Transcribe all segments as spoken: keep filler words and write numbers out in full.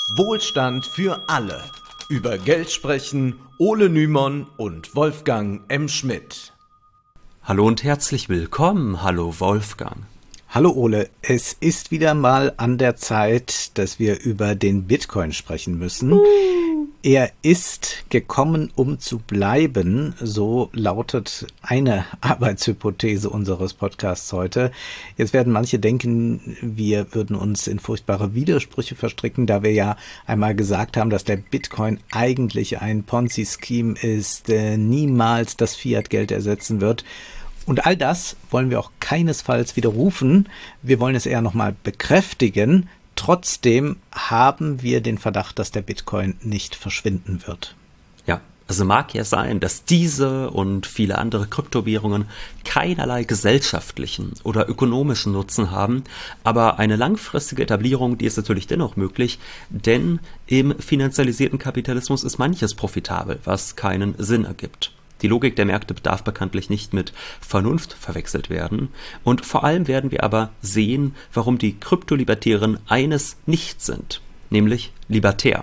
Wohlstand für alle. Über Geld sprechen Ole Nymon und Wolfgang M. Schmidt. Hallo und herzlich willkommen. Hallo Wolfgang. Hallo Ole, es ist wieder mal an der Zeit, dass wir über den Bitcoin sprechen müssen. Uh. Er ist gekommen, um zu bleiben, so lautet eine Arbeitshypothese unseres Podcasts heute. Jetzt werden manche denken, wir würden uns in furchtbare Widersprüche verstricken, da wir ja einmal gesagt haben, dass der Bitcoin eigentlich ein Ponzi-Scheme ist, äh, niemals das Fiat-Geld ersetzen wird. Und all das wollen wir auch keinesfalls widerrufen. Wir wollen es eher nochmal bekräftigen. Trotzdem haben wir den Verdacht, dass der Bitcoin nicht verschwinden wird. Ja, also mag ja sein, dass diese und viele andere Kryptowährungen keinerlei gesellschaftlichen oder ökonomischen Nutzen haben, aber eine langfristige Etablierung, die ist natürlich dennoch möglich, denn im finanzialisierten Kapitalismus ist manches profitabel, was keinen Sinn ergibt. Die Logik der Märkte darf bekanntlich nicht mit Vernunft verwechselt werden. Und vor allem werden wir aber sehen, warum die Kryptolibertären eines nicht sind, nämlich libertär.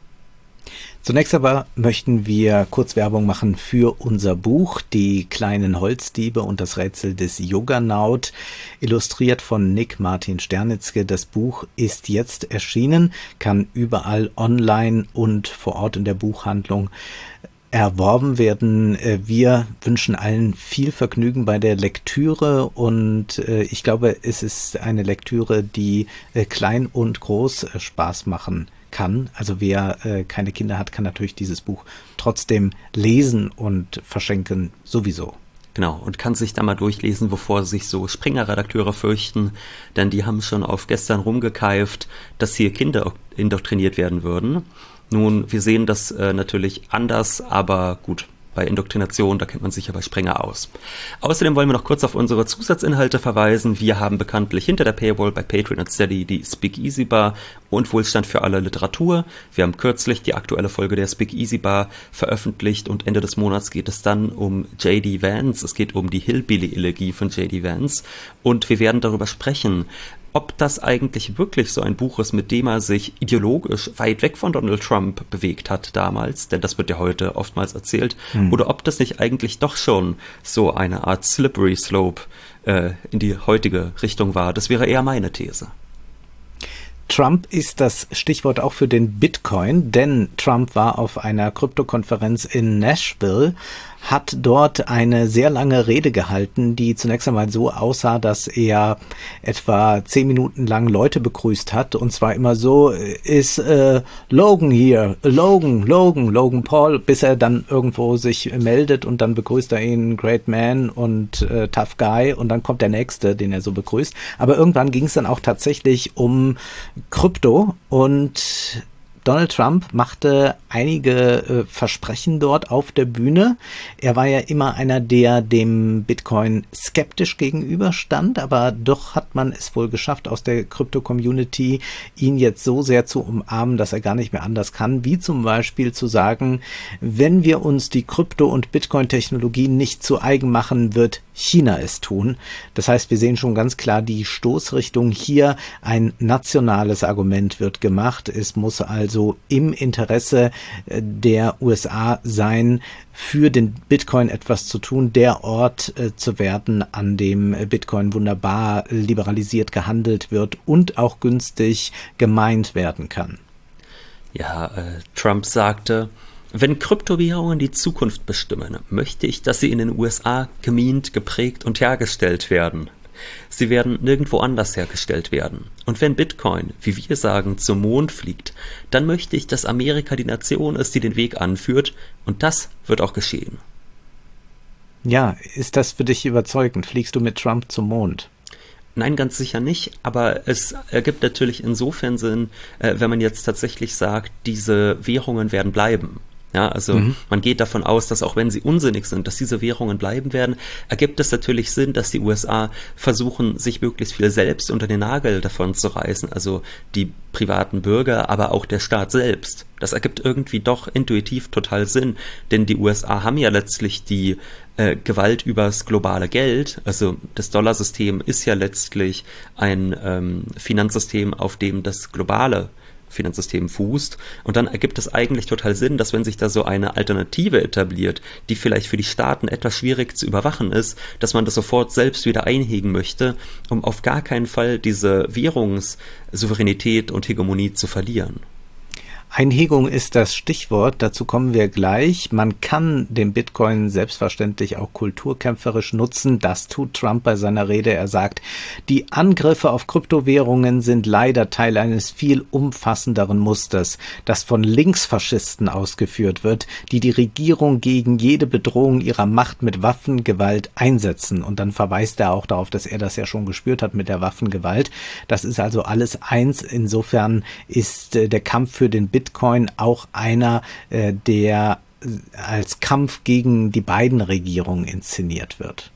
Zunächst aber möchten wir kurz Werbung machen für unser Buch Die kleinen Holzdiebe und das Rätsel des Juggernaut, illustriert von Nick Martin Sternitzke. Das Buch ist jetzt erschienen, kann überall online und vor Ort in der Buchhandlung erworben werden. Wir wünschen allen viel Vergnügen bei der Lektüre und ich glaube, es ist eine Lektüre, die klein und groß Spaß machen kann. Also wer keine Kinder hat, kann natürlich dieses Buch trotzdem lesen und verschenken sowieso. Genau, und kann sich da mal durchlesen, wovor sich so Springer-Redakteure fürchten, denn die haben schon auf gestern rumgekeift, dass hier Kinder indoktriniert werden würden. Nun, wir sehen das äh, natürlich anders, aber gut, bei Indoktrination, da kennt man sich ja bei Springer aus. Außerdem wollen wir noch kurz auf unsere Zusatzinhalte verweisen. Wir haben bekanntlich hinter der Paywall bei Patreon und Steady die Speakeasy Bar und Wohlstand für alle Literatur. Wir haben kürzlich die aktuelle Folge der Speakeasy Bar veröffentlicht und Ende des Monats geht es dann um J D. Vance. Es geht um die Hillbilly-Elegie von J D. Vance und wir werden darüber sprechen, ob das eigentlich wirklich so ein Buch ist, mit dem er sich ideologisch weit weg von Donald Trump bewegt hat damals, denn das wird ja heute oftmals erzählt, hm. oder ob das nicht eigentlich doch schon so eine Art Slippery Slope äh, in die heutige Richtung war. Das wäre eher meine These. Trump ist das Stichwort auch für den Bitcoin, denn Trump war auf einer Kryptokonferenz in Nashville, hat dort eine sehr lange Rede gehalten, die zunächst einmal so aussah, dass er etwa zehn Minuten lang Leute begrüßt hat und zwar immer so, ist äh, Logan hier, Logan, Logan, Logan Paul, bis er dann irgendwo sich meldet und dann begrüßt er ihn, Great Man und äh, Tough Guy und dann kommt der Nächste, den er so begrüßt. Aber irgendwann ging es dann auch tatsächlich um Krypto und Donald Trump machte einige äh, Versprechen dort auf der Bühne. Er war ja immer einer, der dem Bitcoin skeptisch gegenüberstand, aber doch hat man es wohl geschafft, aus der Krypto-Community ihn jetzt so sehr zu umarmen, dass er gar nicht mehr anders kann, wie zum Beispiel zu sagen, wenn wir uns die Krypto- und Bitcoin-Technologie nicht zu eigen machen, wird China es tun. Das heißt, wir sehen schon ganz klar die Stoßrichtung hier. Ein nationales Argument wird gemacht. Es muss also im Interesse der U S A sein, für den Bitcoin etwas zu tun, der Ort äh, zu werden, an dem Bitcoin wunderbar liberalisiert gehandelt wird und auch günstig gemeint werden kann. Ja, äh, Trump sagte, wenn Kryptowährungen die Zukunft bestimmen, möchte ich, dass sie in den U S A gemint, geprägt und hergestellt werden. Sie werden nirgendwo anders hergestellt werden. Und wenn Bitcoin, wie wir sagen, zum Mond fliegt, dann möchte ich, dass Amerika die Nation ist, die den Weg anführt. Und das wird auch geschehen. Ja, ist das für dich überzeugend? Fliegst du mit Trump zum Mond? Nein, ganz sicher nicht, aber es ergibt natürlich insofern Sinn, äh, wenn man jetzt tatsächlich sagt, diese Währungen werden bleiben. Ja, also mhm. man geht davon aus, dass auch wenn sie unsinnig sind, dass diese Währungen bleiben werden, ergibt es natürlich Sinn, dass die U S A versuchen, sich möglichst viel selbst unter den Nagel davon zu reißen, also die privaten Bürger, aber auch der Staat selbst. Das ergibt irgendwie doch intuitiv total Sinn, denn die U S A haben ja letztlich die äh, Gewalt übers globale Geld, also das Dollarsystem ist ja letztlich ein ähm, Finanzsystem, auf dem das globale Finanzsystem fußt. Und dann ergibt es eigentlich total Sinn, dass wenn sich da so eine Alternative etabliert, die vielleicht für die Staaten etwas schwierig zu überwachen ist, dass man das sofort selbst wieder einhegen möchte, um auf gar keinen Fall diese Währungssouveränität und Hegemonie zu verlieren. Einhegung ist das Stichwort, dazu kommen wir gleich. Man kann den Bitcoin selbstverständlich auch kulturkämpferisch nutzen. Das tut Trump bei seiner Rede. Er sagt, die Angriffe auf Kryptowährungen sind leider Teil eines viel umfassenderen Musters, das von Linksfaschisten ausgeführt wird, die die Regierung gegen jede Bedrohung ihrer Macht mit Waffengewalt einsetzen. Und dann verweist er auch darauf, dass er das ja schon gespürt hat mit der Waffengewalt. Das ist also alles eins. Insofern ist äh, der Kampf für den Bitcoin auch einer, äh, der als Kampf gegen die beiden Regierungen inszeniert wird.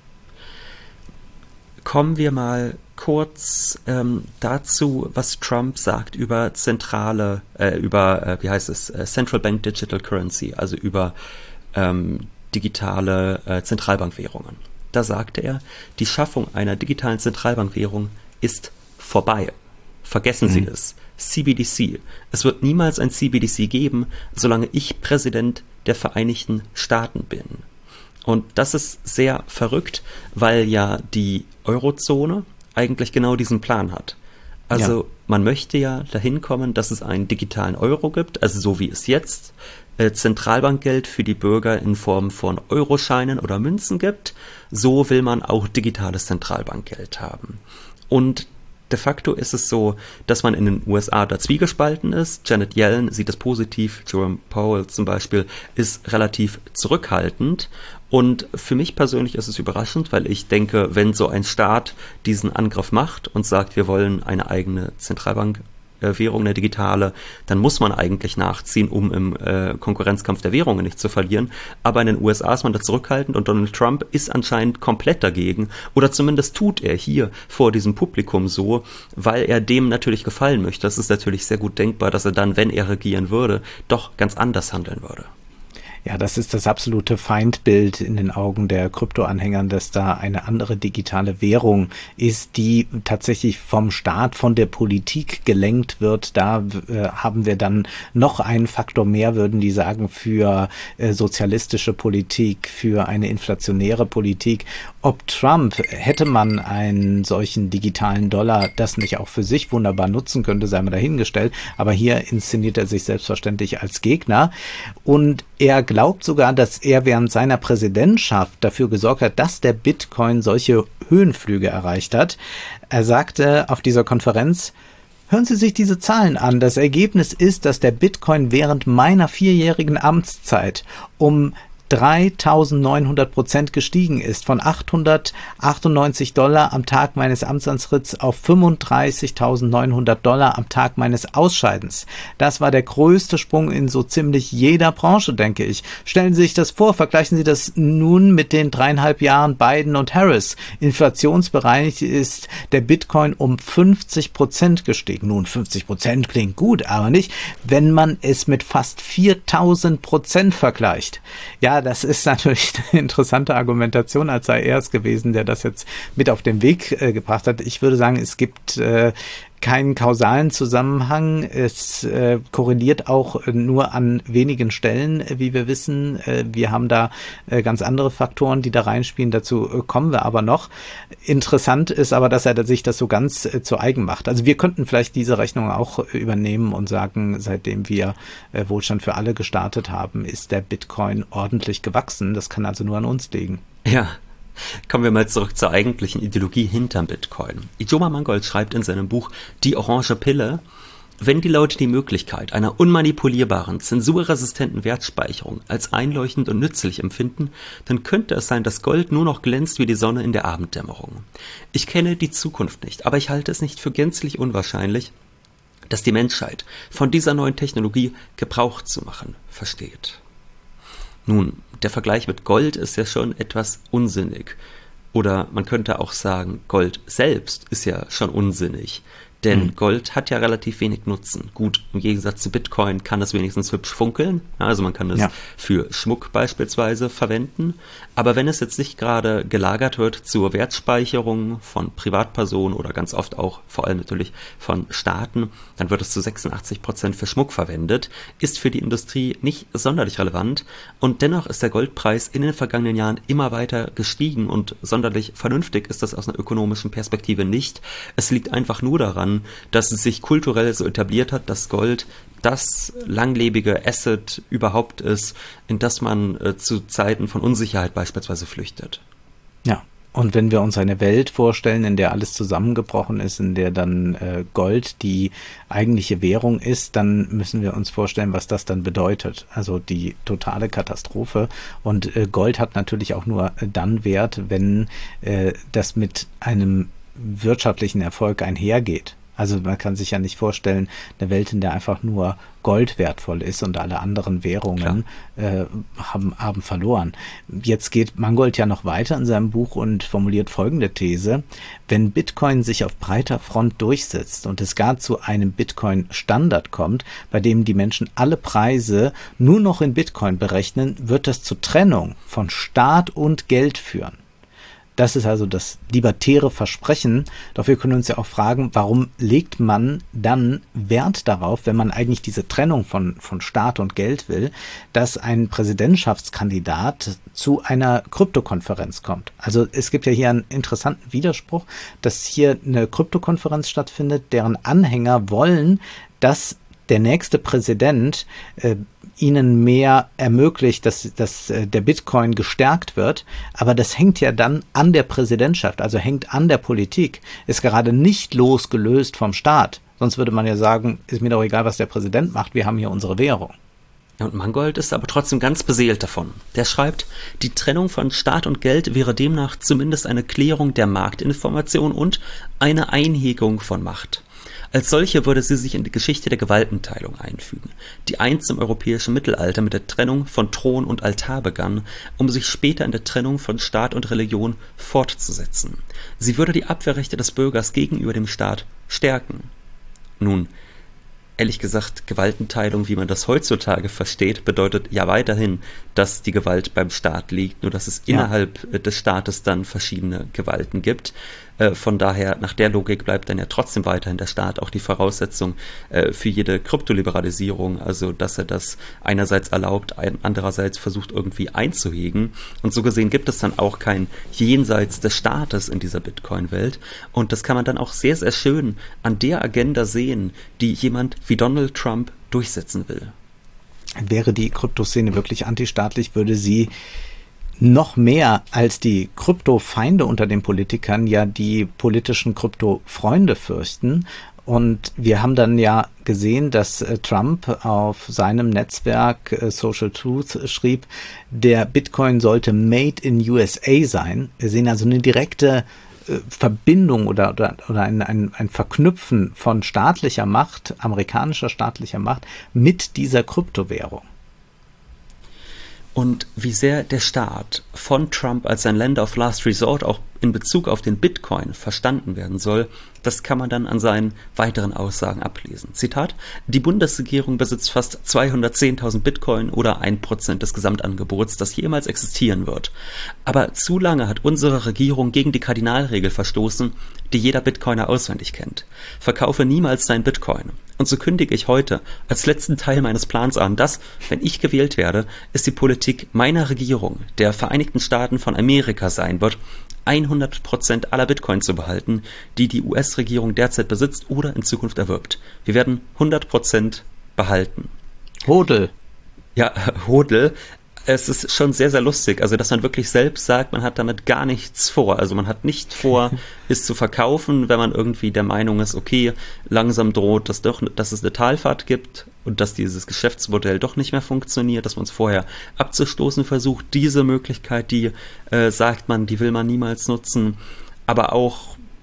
Kommen wir mal kurz ähm, dazu, was Trump sagt über zentrale, äh, über, äh, wie heißt es, äh, Central Bank Digital Currency, also über ähm, digitale äh, Zentralbankwährungen. Da sagte er, die Schaffung einer digitalen Zentralbankwährung ist vorbei. Vergessen Sie mhm. es. C B D C. Es wird niemals ein C B D C geben, solange ich Präsident der Vereinigten Staaten bin. Und das ist sehr verrückt, weil ja die Eurozone eigentlich genau diesen Plan hat. Also ja. man möchte ja dahin kommen, dass es einen digitalen Euro gibt, also so wie es jetzt äh, Zentralbankgeld für die Bürger in Form von Euroscheinen oder Münzen gibt. So will man auch digitales Zentralbankgeld haben. Und de facto ist es so, dass man in den U S A da zwiegespalten ist. Janet Yellen sieht das positiv, Jerome Powell zum Beispiel ist relativ zurückhaltend. Und für mich persönlich ist es überraschend, weil ich denke, wenn so ein Staat diesen Angriff macht und sagt, wir wollen eine eigene Zentralbankwährung, eine digitale, dann muss man eigentlich nachziehen, um im äh, Konkurrenzkampf der Währungen nicht zu verlieren. Aber in den U S A ist man da zurückhaltend und Donald Trump ist anscheinend komplett dagegen. Oder zumindest tut er hier vor diesem Publikum so, weil er dem natürlich gefallen möchte. Das ist natürlich sehr gut denkbar, dass er dann, wenn er regieren würde, doch ganz anders handeln würde. Ja, das ist das absolute Feindbild in den Augen der Kryptoanhängern, dass da eine andere digitale Währung ist, die tatsächlich vom Staat, von der Politik gelenkt wird. Da äh, haben wir dann noch einen Faktor mehr, würden die sagen, für äh, sozialistische Politik, für eine inflationäre Politik. Ob Trump, hätte man einen solchen digitalen Dollar, das nicht auch für sich wunderbar nutzen könnte, sei mal dahingestellt. Aber hier inszeniert er sich selbstverständlich als Gegner. Und er glaubt sogar, dass er während seiner Präsidentschaft dafür gesorgt hat, dass der Bitcoin solche Höhenflüge erreicht hat. Er sagte auf dieser Konferenz, hören Sie sich diese Zahlen an. Das Ergebnis ist, dass der Bitcoin während meiner vierjährigen Amtszeit um dreitausendneunhundert Prozent gestiegen ist, von achthundertachtundneunzig Dollar am Tag meines Amtsantritts auf fünfunddreißigtausendneunhundert Dollar am Tag meines Ausscheidens. Das war der größte Sprung in so ziemlich jeder Branche, denke ich. Stellen Sie sich das vor, vergleichen Sie das nun mit den dreieinhalb Jahren Biden und Harris. Inflationsbereinigt ist der Bitcoin um fünfzig Prozent gestiegen. Nun, fünfzig Prozent klingt gut, aber nicht, wenn man es mit fast viertausend Prozent vergleicht. Ja, das ist natürlich eine interessante Argumentation, als sei er es gewesen, der das jetzt mit auf den Weg äh, gebracht hat. Ich würde sagen, es gibt äh, keinen kausalen Zusammenhang. Es äh, korreliert auch äh, nur an wenigen Stellen, äh, wie wir wissen. Äh, wir haben da äh, ganz andere Faktoren, die da reinspielen. Dazu äh, kommen wir aber noch. Interessant ist aber, dass er sich das so ganz äh, zu eigen macht. Also wir könnten vielleicht diese Rechnung auch äh, übernehmen und sagen, seitdem wir äh, Wohlstand für alle gestartet haben, ist der Bitcoin ordentlich gewachsen. Das kann also nur an uns liegen. Ja. Kommen wir mal zurück zur eigentlichen Ideologie hinterm Bitcoin. Ijoma Mangold schreibt in seinem Buch Die orange Pille, wenn die Leute die Möglichkeit einer unmanipulierbaren, zensurresistenten Wertspeicherung als einleuchtend und nützlich empfinden, dann könnte es sein, dass Gold nur noch glänzt wie die Sonne in der Abenddämmerung. Ich kenne die Zukunft nicht, aber ich halte es nicht für gänzlich unwahrscheinlich, dass die Menschheit von dieser neuen Technologie Gebrauch zu machen versteht. Nun, der Vergleich mit Gold ist ja schon etwas unsinnig. Oder man könnte auch sagen, Gold selbst ist ja schon unsinnig. Denn Mhm. Gold hat ja relativ wenig Nutzen. Gut, im Gegensatz zu Bitcoin kann es wenigstens hübsch funkeln. Also man kann es Ja. für Schmuck beispielsweise verwenden. Aber wenn es jetzt nicht gerade gelagert wird zur Wertspeicherung von Privatpersonen oder ganz oft auch vor allem natürlich von Staaten, dann wird es zu sechsundachtzig Prozent für Schmuck verwendet, ist für die Industrie nicht sonderlich relevant. Und dennoch ist der Goldpreis in den vergangenen Jahren immer weiter gestiegen und sonderlich vernünftig ist das aus einer ökonomischen Perspektive nicht. Es liegt einfach nur daran, dass es sich kulturell so etabliert hat, dass Gold das langlebige Asset überhaupt ist, in das man äh, zu Zeiten von Unsicherheit beispielsweise flüchtet. Ja, und wenn wir uns eine Welt vorstellen, in der alles zusammengebrochen ist, in der dann äh, Gold die eigentliche Währung ist, dann müssen wir uns vorstellen, was das dann bedeutet. Also die totale Katastrophe. Und äh, Gold hat natürlich auch nur äh, dann Wert, wenn äh, das mit einem wirtschaftlichen Erfolg einhergeht. Also man kann sich ja nicht vorstellen, eine Welt, in der einfach nur Gold wertvoll ist und alle anderen Währungen äh, haben, haben verloren. Jetzt geht Mangold ja noch weiter in seinem Buch und formuliert folgende These. Wenn Bitcoin sich auf breiter Front durchsetzt und es gar zu einem Bitcoin-Standard kommt, bei dem die Menschen alle Preise nur noch in Bitcoin berechnen, wird das zur Trennung von Staat und Geld führen. Das ist also das libertäre Versprechen. Doch wir können uns ja auch fragen, warum legt man dann Wert darauf, wenn man eigentlich diese Trennung von, von Staat und Geld will, dass ein Präsidentschaftskandidat zu einer Kryptokonferenz kommt? Also es gibt ja hier einen interessanten Widerspruch, dass hier eine Kryptokonferenz stattfindet, deren Anhänger wollen, dass der nächste Präsident äh, ihnen mehr ermöglicht, dass, dass äh, der Bitcoin gestärkt wird. Aber das hängt ja dann an der Präsidentschaft, also hängt an der Politik, ist gerade nicht losgelöst vom Staat. Sonst würde man ja sagen, ist mir doch egal, was der Präsident macht, wir haben hier unsere Währung. Und Mangold ist aber trotzdem ganz beseelt davon. Der schreibt, die Trennung von Staat und Geld wäre demnach zumindest eine Klärung der Marktinformation und eine Einhegung von Macht. Als solche würde sie sich in die Geschichte der Gewaltenteilung einfügen, die einst im europäischen Mittelalter mit der Trennung von Thron und Altar begann, um sich später in der Trennung von Staat und Religion fortzusetzen. Sie würde die Abwehrrechte des Bürgers gegenüber dem Staat stärken. Nun, ehrlich gesagt, Gewaltenteilung, wie man das heutzutage versteht, bedeutet ja weiterhin, dass die Gewalt beim Staat liegt, nur dass es Ja. innerhalb des Staates dann verschiedene Gewalten gibt. Äh, Von daher, nach der Logik bleibt dann ja trotzdem weiterhin der Staat auch die Voraussetzung äh, für jede Kryptoliberalisierung, also dass er das einerseits erlaubt, ein- andererseits versucht irgendwie einzuhegen. Und so gesehen gibt es dann auch kein Jenseits des Staates in dieser Bitcoin-Welt. Und das kann man dann auch sehr, sehr schön an der Agenda sehen, die jemand wie Donald Trump durchsetzen will. Wäre die Kryptoszene wirklich antistaatlich, würde sie noch mehr als die Kryptofeinde unter den Politikern ja die politischen Kryptofreunde fürchten. Und wir haben dann ja gesehen, dass äh, Trump auf seinem Netzwerk äh, Social Truth schrieb, der Bitcoin sollte made in U S A sein. Wir sehen also eine direkte äh, Verbindung oder, oder, oder ein, ein, ein Verknüpfen von staatlicher Macht, amerikanischer staatlicher Macht mit dieser Kryptowährung. Und wie sehr der Staat von Trump als ein Land of Last Resort auch in Bezug auf den Bitcoin verstanden werden soll, das kann man dann an seinen weiteren Aussagen ablesen. Zitat: Die Bundesregierung besitzt fast zweihundertzehntausend Bitcoin oder ein Prozent des Gesamtangebots, das jemals existieren wird. Aber zu lange hat unsere Regierung gegen die Kardinalregel verstoßen, die jeder Bitcoiner auswendig kennt. Verkaufe niemals dein Bitcoin. Und so kündige ich heute als letzten Teil meines Plans an, dass, wenn ich gewählt werde, es die Politik meiner Regierung, der Vereinigten Staaten von Amerika sein wird, hundert Prozent aller Bitcoin zu behalten, die die U S-Regierung derzeit besitzt oder in Zukunft erwirbt. Wir werden hundert Prozent behalten. Hodel. Ja, Hodel. Es ist schon sehr, sehr lustig, also dass man wirklich selbst sagt, man hat damit gar nichts vor. Also man hat nicht vor, es zu verkaufen, wenn man irgendwie der Meinung ist, okay, langsam droht, dass, doch, dass es eine Talfahrt gibt und dass dieses Geschäftsmodell doch nicht mehr funktioniert, dass man es vorher abzustoßen versucht. Diese Möglichkeit, die äh, sagt man, die will man niemals nutzen. Aber auch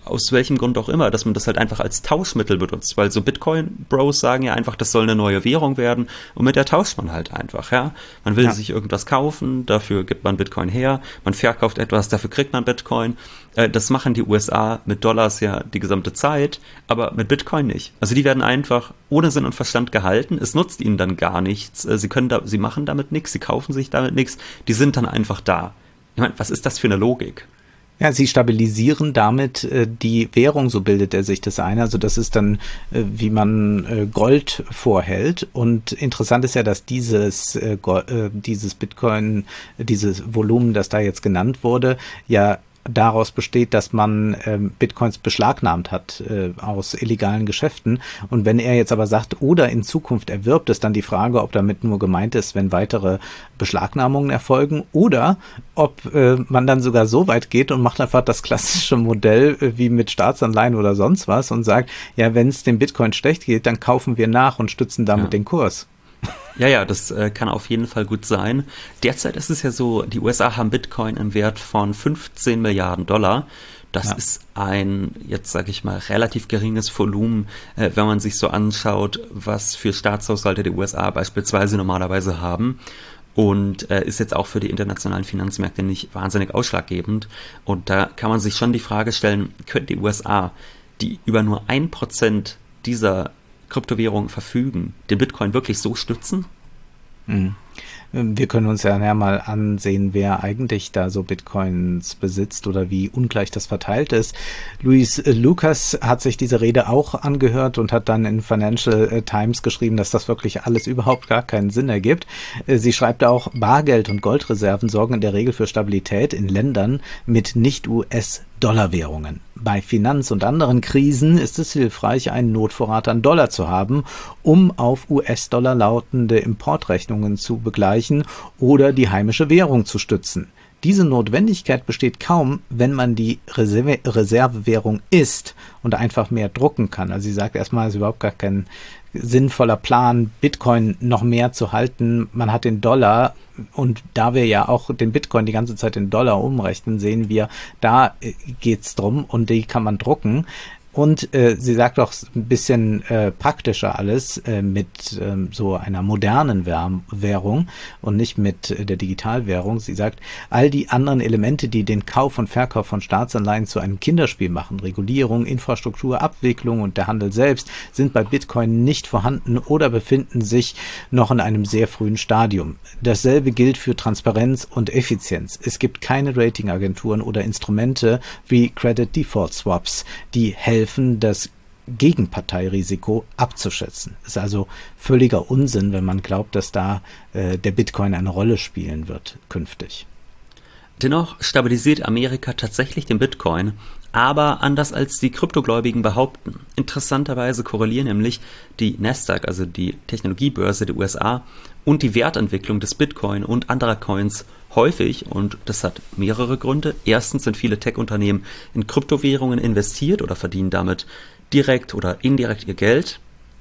aus welchem Grund auch immer, dass man das halt einfach als Tauschmittel benutzt, weil so Bitcoin-Bros sagen ja einfach, das soll eine neue Währung werden und mit der tauscht man halt einfach, ja. Man will ja. sich irgendwas kaufen, dafür gibt man Bitcoin her, man verkauft etwas, dafür kriegt man Bitcoin. Äh, das machen die U S A mit Dollars ja die gesamte Zeit, aber mit Bitcoin nicht. Also die werden einfach ohne Sinn und Verstand gehalten, es nutzt ihnen dann gar nichts, sie können da, sie machen damit nichts, sie kaufen sich damit nichts, die sind dann einfach da. Ich meine, was ist das für eine Logik? Ja, sie stabilisieren damit äh, die Währung, so bildet er sich das ein. Also das ist dann, äh, wie man äh, Gold vorhält. Und interessant ist ja, dass dieses, äh, Gold, äh, dieses Bitcoin, dieses Volumen, das da jetzt genannt wurde, ja daraus besteht, dass man ähm, Bitcoins beschlagnahmt hat äh, aus illegalen Geschäften. Und wenn er jetzt aber sagt, oder in Zukunft erwirbt, ist dann die Frage, ob damit nur gemeint ist, wenn weitere Beschlagnahmungen erfolgen, oder ob äh, man dann sogar so weit geht und macht einfach das klassische Modell äh, wie mit Staatsanleihen oder sonst was und sagt, ja, wenn es dem Bitcoin schlecht geht, dann kaufen wir nach und stützen damit ja. den Kurs. Ja, ja, das äh, kann auf jeden Fall gut sein. Derzeit ist es ja so, die U S A haben Bitcoin im Wert von fünfzehn Milliarden Dollar. Das ja. ist ein, jetzt sage ich mal, relativ geringes Volumen, äh, wenn man sich so anschaut, was für Staatshaushalte die U S A beispielsweise normalerweise haben. Und äh, ist jetzt auch für die internationalen Finanzmärkte nicht wahnsinnig ausschlaggebend. Und da kann man sich schon die Frage stellen, können die U S A, die über nur ein Prozent dieser Kryptowährungen verfügen, den Bitcoin wirklich so stützen? Mhm. Wir können uns ja mal ansehen, wer eigentlich da so Bitcoins besitzt oder wie ungleich das verteilt ist. Luis Lucas hat sich diese Rede auch angehört und hat dann in Financial Times geschrieben, dass das wirklich alles überhaupt gar keinen Sinn ergibt. Sie schreibt auch, Bargeld und Goldreserven sorgen in der Regel für Stabilität in Ländern mit Nicht-U S-Dollar-Währungen. Bei Finanz- und anderen Krisen ist es hilfreich, einen Notvorrat an Dollar zu haben, um auf U S-Dollar lautende Importrechnungen zu begleichen oder die heimische Währung zu stützen. Diese Notwendigkeit besteht kaum, wenn man die Reserve- Reservewährung ist und einfach mehr drucken kann. Also sie sagt erstmal, es ist überhaupt gar kein sinnvoller Plan, Bitcoin noch mehr zu halten. Man hat den Dollar, und da wir ja auch den Bitcoin die ganze Zeit in Dollar umrechnen, sehen wir, da geht's drum und die kann man drucken. Und äh, sie sagt auch ein bisschen äh, praktischer alles äh, mit ähm, so einer modernen Währung und nicht mit äh, der Digitalwährung. Sie sagt, all die anderen Elemente, die den Kauf und Verkauf von Staatsanleihen zu einem Kinderspiel machen, Regulierung, Infrastruktur, Abwicklung und der Handel selbst, sind bei Bitcoin nicht vorhanden oder befinden sich noch in einem sehr frühen Stadium. Dasselbe gilt für Transparenz und Effizienz. Es gibt keine Ratingagenturen oder Instrumente wie Credit Default Swaps, die helfen, das Gegenparteirisiko abzuschätzen. Ist also völliger Unsinn, wenn man glaubt, dass da äh, der Bitcoin eine Rolle spielen wird künftig. Dennoch stabilisiert Amerika tatsächlich den Bitcoin, aber anders als die Kryptogläubigen behaupten. Interessanterweise korrelieren nämlich die Nasdaq, also die Technologiebörse der U S A, und die Wertentwicklung des Bitcoin und anderer Coins häufig, und das hat mehrere Gründe. Erstens sind viele Tech-Unternehmen in Kryptowährungen investiert oder verdienen damit direkt oder indirekt ihr Geld.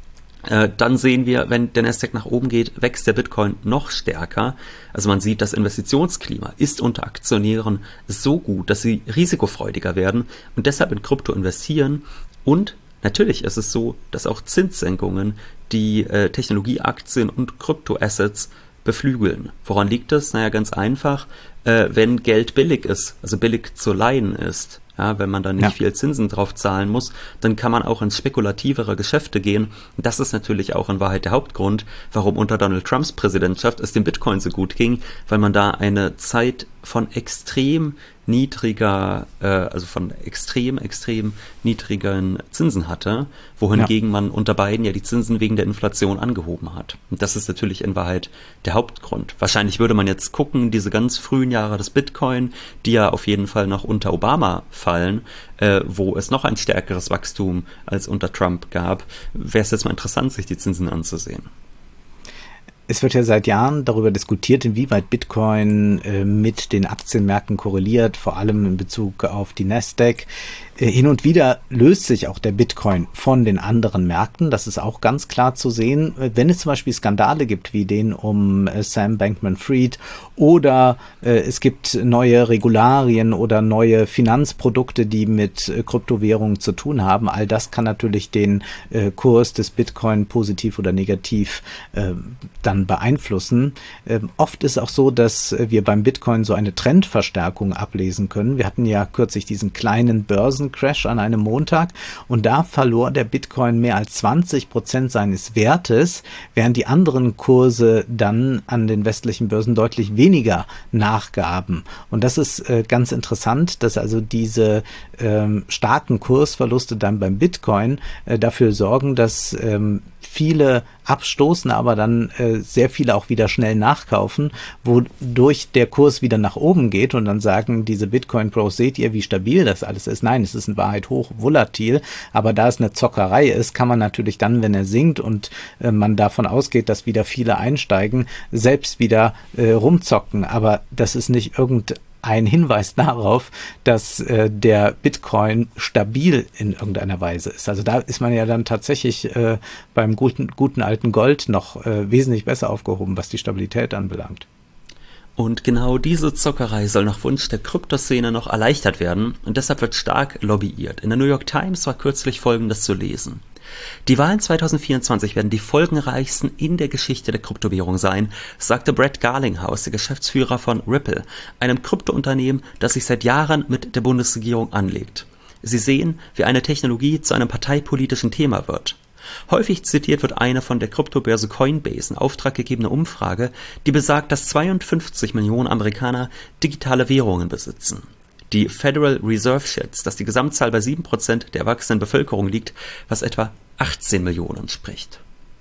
Äh, dann sehen wir, wenn der Nasdaq nach oben geht, wächst der Bitcoin noch stärker. Also man sieht, das Investitionsklima ist unter Aktionären so gut, dass sie risikofreudiger werden und deshalb in Krypto investieren. Und natürlich ist es so, dass auch Zinssenkungen die äh, Technologieaktien und Kryptoassets beflügeln. Woran liegt das? Naja, ganz einfach, äh, wenn Geld billig ist, also billig zu leihen ist, ja, wenn man da nicht ja. viel Zinsen drauf zahlen muss, dann kann man auch in spekulativere Geschäfte gehen. Und das ist natürlich auch in Wahrheit der Hauptgrund, warum unter Donald Trumps Präsidentschaft es dem Bitcoin so gut ging, weil man da eine Zeit von extrem niedriger, äh, also von extrem, extrem niedrigen Zinsen hatte, wohingegen ja. man unter Biden ja die Zinsen wegen der Inflation angehoben hat. Und das ist natürlich in Wahrheit der Hauptgrund. Wahrscheinlich würde man jetzt gucken, diese ganz frühen Jahre des Bitcoin, die ja auf jeden Fall noch unter Obama fallen, äh, wo es noch ein stärkeres Wachstum als unter Trump gab, wäre es jetzt mal interessant, sich die Zinsen anzusehen. Es wird ja seit Jahren darüber diskutiert, inwieweit Bitcoin äh, mit den Aktienmärkten korreliert, vor allem in Bezug auf die Nasdaq. Äh, hin und wieder löst sich auch der Bitcoin von den anderen Märkten. Das ist auch ganz klar zu sehen. Wenn es zum Beispiel Skandale gibt, wie den um äh, Sam Bankman-Fried, oder äh, es gibt neue Regularien oder neue Finanzprodukte, die mit äh, Kryptowährungen zu tun haben, all das kann natürlich den äh, Kurs des Bitcoin positiv oder negativ äh, dann beeinflussen. Ähm, oft ist auch so, dass wir beim Bitcoin so eine Trendverstärkung ablesen können. Wir hatten ja kürzlich diesen kleinen Börsencrash an einem Montag und da verlor der Bitcoin mehr als zwanzig Prozent seines Wertes, während die anderen Kurse dann an den westlichen Börsen deutlich weniger nachgaben. Und das ist äh, ganz interessant, dass also diese ähm, starken Kursverluste dann beim Bitcoin äh, dafür sorgen, dass ähm, viele abstoßen, aber dann äh, sehr viele auch wieder schnell nachkaufen, wodurch der Kurs wieder nach oben geht und dann sagen diese Bitcoin-Pros, seht ihr, wie stabil das alles ist? Nein, es ist in Wahrheit hoch volatil, aber da es eine Zockerei ist, kann man natürlich dann, wenn er sinkt und äh, man davon ausgeht, dass wieder viele einsteigen, selbst wieder äh, rumzocken, aber das ist nicht irgendein ein Hinweis darauf, dass äh, der Bitcoin stabil in irgendeiner Weise ist. Also da ist man ja dann tatsächlich äh, beim guten, guten alten Gold noch äh, wesentlich besser aufgehoben, was die Stabilität anbelangt. Und genau diese Zockerei soll nach Wunsch der Kryptoszene noch erleichtert werden und deshalb wird stark lobbyiert. In der New York Times war kürzlich Folgendes zu lesen. Die Wahlen zwanzig vierundzwanzig werden die folgenreichsten in der Geschichte der Kryptowährung sein, sagte Brett Garlinghouse, der Geschäftsführer von Ripple, einem Kryptounternehmen, das sich seit Jahren mit der Bundesregierung anlegt. Sie sehen, wie eine Technologie zu einem parteipolitischen Thema wird. Häufig zitiert wird eine von der Kryptobörse Coinbase in Auftrag gegebene Umfrage, die besagt, dass zweiundfünfzig Millionen Amerikaner digitale Währungen besitzen. Die Federal Reserve schätzt, dass die Gesamtzahl bei sieben Prozent der erwachsenen Bevölkerung liegt, was etwa achtzehn Millionen entspricht.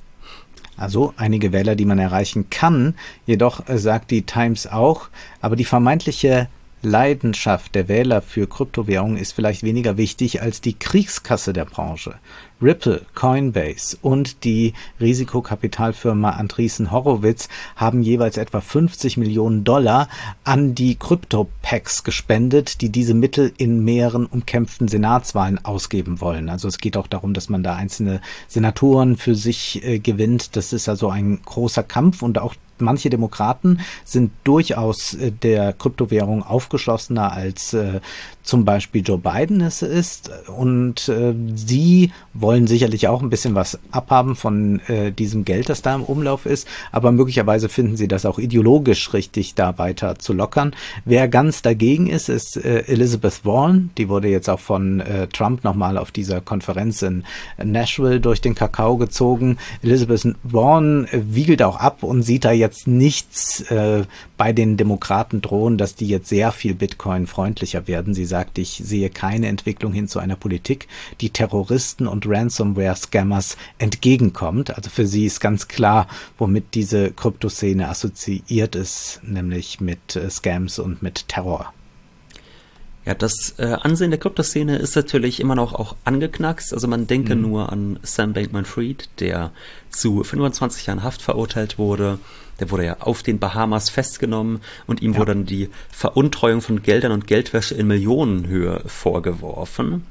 Also einige Wähler, die man erreichen kann, jedoch äh, sagt die Times auch, aber die vermeintliche Leidenschaft der Wähler für Kryptowährungen ist vielleicht weniger wichtig als die Kriegskasse der Branche. Ripple, Coinbase und die Risikokapitalfirma Andreessen Horowitz haben jeweils etwa fünfzig Millionen Dollar an die Krypto-Packs gespendet, die diese Mittel in mehreren umkämpften Senatswahlen ausgeben wollen. Also es geht auch darum, dass man da einzelne Senatoren für sich äh, gewinnt. Das ist also ein großer Kampf und auch manche Demokraten sind durchaus äh, der Kryptowährung aufgeschlossener als äh, zum Beispiel Joe Biden es ist. Und äh, sie wollen sicherlich auch ein bisschen was abhaben von äh, diesem Geld, das da im Umlauf ist. Aber möglicherweise finden sie das auch ideologisch richtig, da weiter zu lockern. Wer ganz dagegen ist, ist äh, Elizabeth Warren. Die wurde jetzt auch von äh, Trump nochmal auf dieser Konferenz in Nashville durch den Kakao gezogen. Elizabeth Warren äh, wiegelt auch ab und sieht da jetzt nichts äh, bei den Demokraten drohen, dass die jetzt sehr viel Bitcoin-freundlicher werden. Sie sagt, ich sehe keine Entwicklung hin zu einer Politik, die Terroristen und Ransomware-Scammers entgegenkommt. Also für sie ist ganz klar, womit diese Kryptoszene assoziiert ist, nämlich mit äh, Scams und mit Terror. Ja, das äh, Ansehen der Kryptoszene ist natürlich immer noch auch angeknackst. Also man denke mhm. nur an Sam Bankman-Fried, der zu fünfundzwanzig Jahren Haft verurteilt wurde. Der wurde ja auf den Bahamas festgenommen und ihm ja. wurde dann die Veruntreuung von Geldern und Geldwäsche in Millionenhöhe vorgeworfen.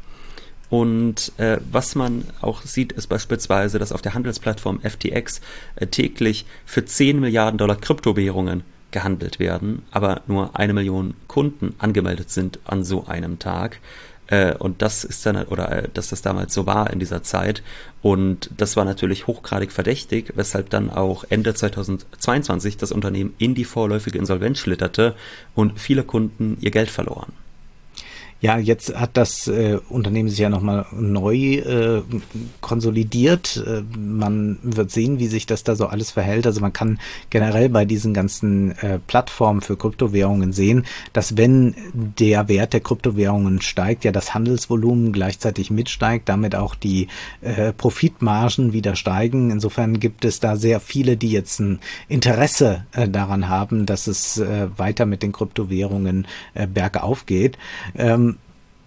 Und äh, was man auch sieht, ist beispielsweise, dass auf der Handelsplattform F T X äh, täglich für zehn Milliarden Dollar Kryptowährungen gehandelt werden, aber nur eine Million Kunden angemeldet sind an so einem Tag. Äh, und das ist dann, oder äh, dass das damals so war in dieser Zeit. Und das war natürlich hochgradig verdächtig, weshalb dann auch Ende zweitausendzweiundzwanzig das Unternehmen in die vorläufige Insolvenz schlitterte und viele Kunden ihr Geld verloren. Ja, jetzt hat das äh, Unternehmen sich ja nochmal neu äh, konsolidiert. Äh, man wird sehen, wie sich das da so alles verhält. Also man kann generell bei diesen ganzen äh, Plattformen für Kryptowährungen sehen, dass wenn der Wert der Kryptowährungen steigt, ja das Handelsvolumen gleichzeitig mitsteigt, damit auch die äh, Profitmargen wieder steigen. Insofern gibt es da sehr viele, die jetzt ein Interesse äh, daran haben, dass es äh, weiter mit den Kryptowährungen äh, bergauf geht. Ähm,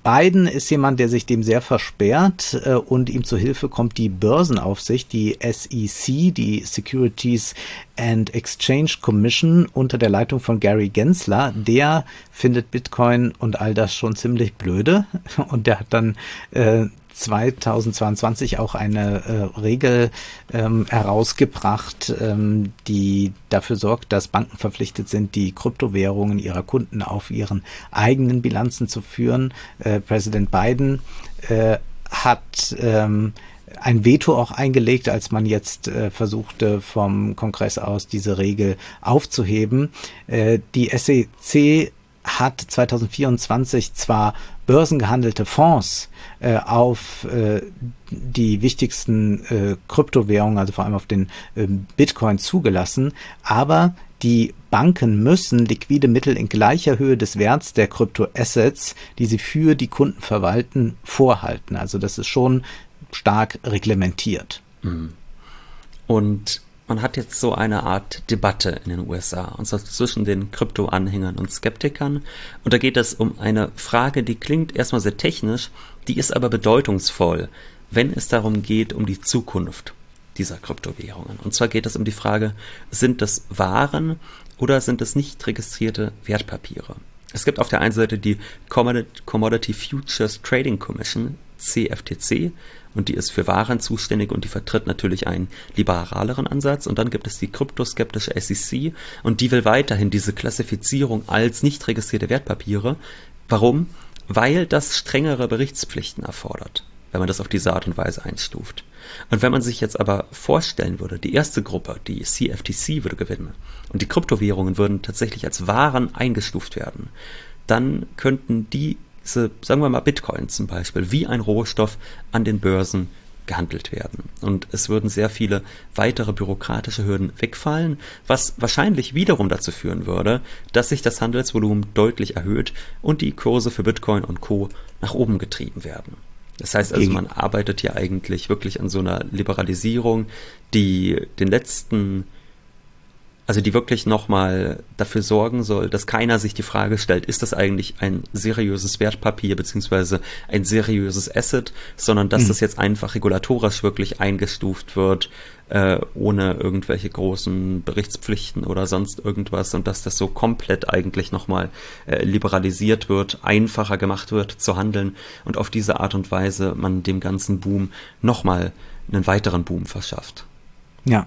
Biden ist jemand, der sich dem sehr versperrt äh, und ihm zu Hilfe kommt die Börsenaufsicht, die S E C, die Securities and Exchange Commission unter der Leitung von Gary Gensler. Der findet Bitcoin und all das schon ziemlich blöde und der hat dann äh, zweitausendzweiundzwanzig auch eine äh, Regel ähm, herausgebracht, ähm, die dafür sorgt, dass Banken verpflichtet sind, die Kryptowährungen ihrer Kunden auf ihren eigenen Bilanzen zu führen. Äh, Präsident Biden äh, hat ähm, ein Veto auch eingelegt, als man jetzt äh, versuchte, vom Kongress aus diese Regel aufzuheben. Äh, die S E C hat zweitausendvierundzwanzig zwar börsengehandelte Fonds äh, auf äh, die wichtigsten äh, Kryptowährungen, also vor allem auf den äh, Bitcoin zugelassen, aber die Banken müssen liquide Mittel in gleicher Höhe des Werts der Kryptoassets, die sie für die Kunden verwalten, vorhalten. Also das ist schon stark reglementiert. Und man hat jetzt so eine Art Debatte in den U S A, und zwar zwischen den Krypto-Anhängern und Skeptikern. Und da geht es um eine Frage, die klingt erstmal sehr technisch, die ist aber bedeutungsvoll, wenn es darum geht, um die Zukunft dieser Kryptowährungen. Und zwar geht es um die Frage, sind das Waren oder sind es nicht registrierte Wertpapiere? Es gibt auf der einen Seite die Commodity Futures Trading Commission, C F T C, und die ist für Waren zuständig und die vertritt natürlich einen liberaleren Ansatz. Und dann gibt es die kryptoskeptische S E C und die will weiterhin diese Klassifizierung als nicht registrierte Wertpapiere. Warum? Weil das strengere Berichtspflichten erfordert, wenn man das auf diese Art und Weise einstuft. Und wenn man sich jetzt aber vorstellen würde, die erste Gruppe, die C F T C, würde gewinnen und die Kryptowährungen würden tatsächlich als Waren eingestuft werden, dann könnten die Diese, sagen wir mal Bitcoin zum Beispiel, wie ein Rohstoff an den Börsen gehandelt werden. Und es würden sehr viele weitere bürokratische Hürden wegfallen, was wahrscheinlich wiederum dazu führen würde, dass sich das Handelsvolumen deutlich erhöht und die Kurse für Bitcoin und Co. nach oben getrieben werden. Das heißt also, man arbeitet hier eigentlich wirklich an so einer Liberalisierung, die den letzten Also die wirklich nochmal dafür sorgen soll, dass keiner sich die Frage stellt, ist das eigentlich ein seriöses Wertpapier beziehungsweise ein seriöses Asset, sondern dass mhm. das jetzt einfach regulatorisch wirklich eingestuft wird, äh, ohne irgendwelche großen Berichtspflichten oder sonst irgendwas, und dass das so komplett eigentlich nochmal äh, liberalisiert wird, einfacher gemacht wird zu handeln und auf diese Art und Weise man dem ganzen Boom nochmal einen weiteren Boom verschafft. Ja,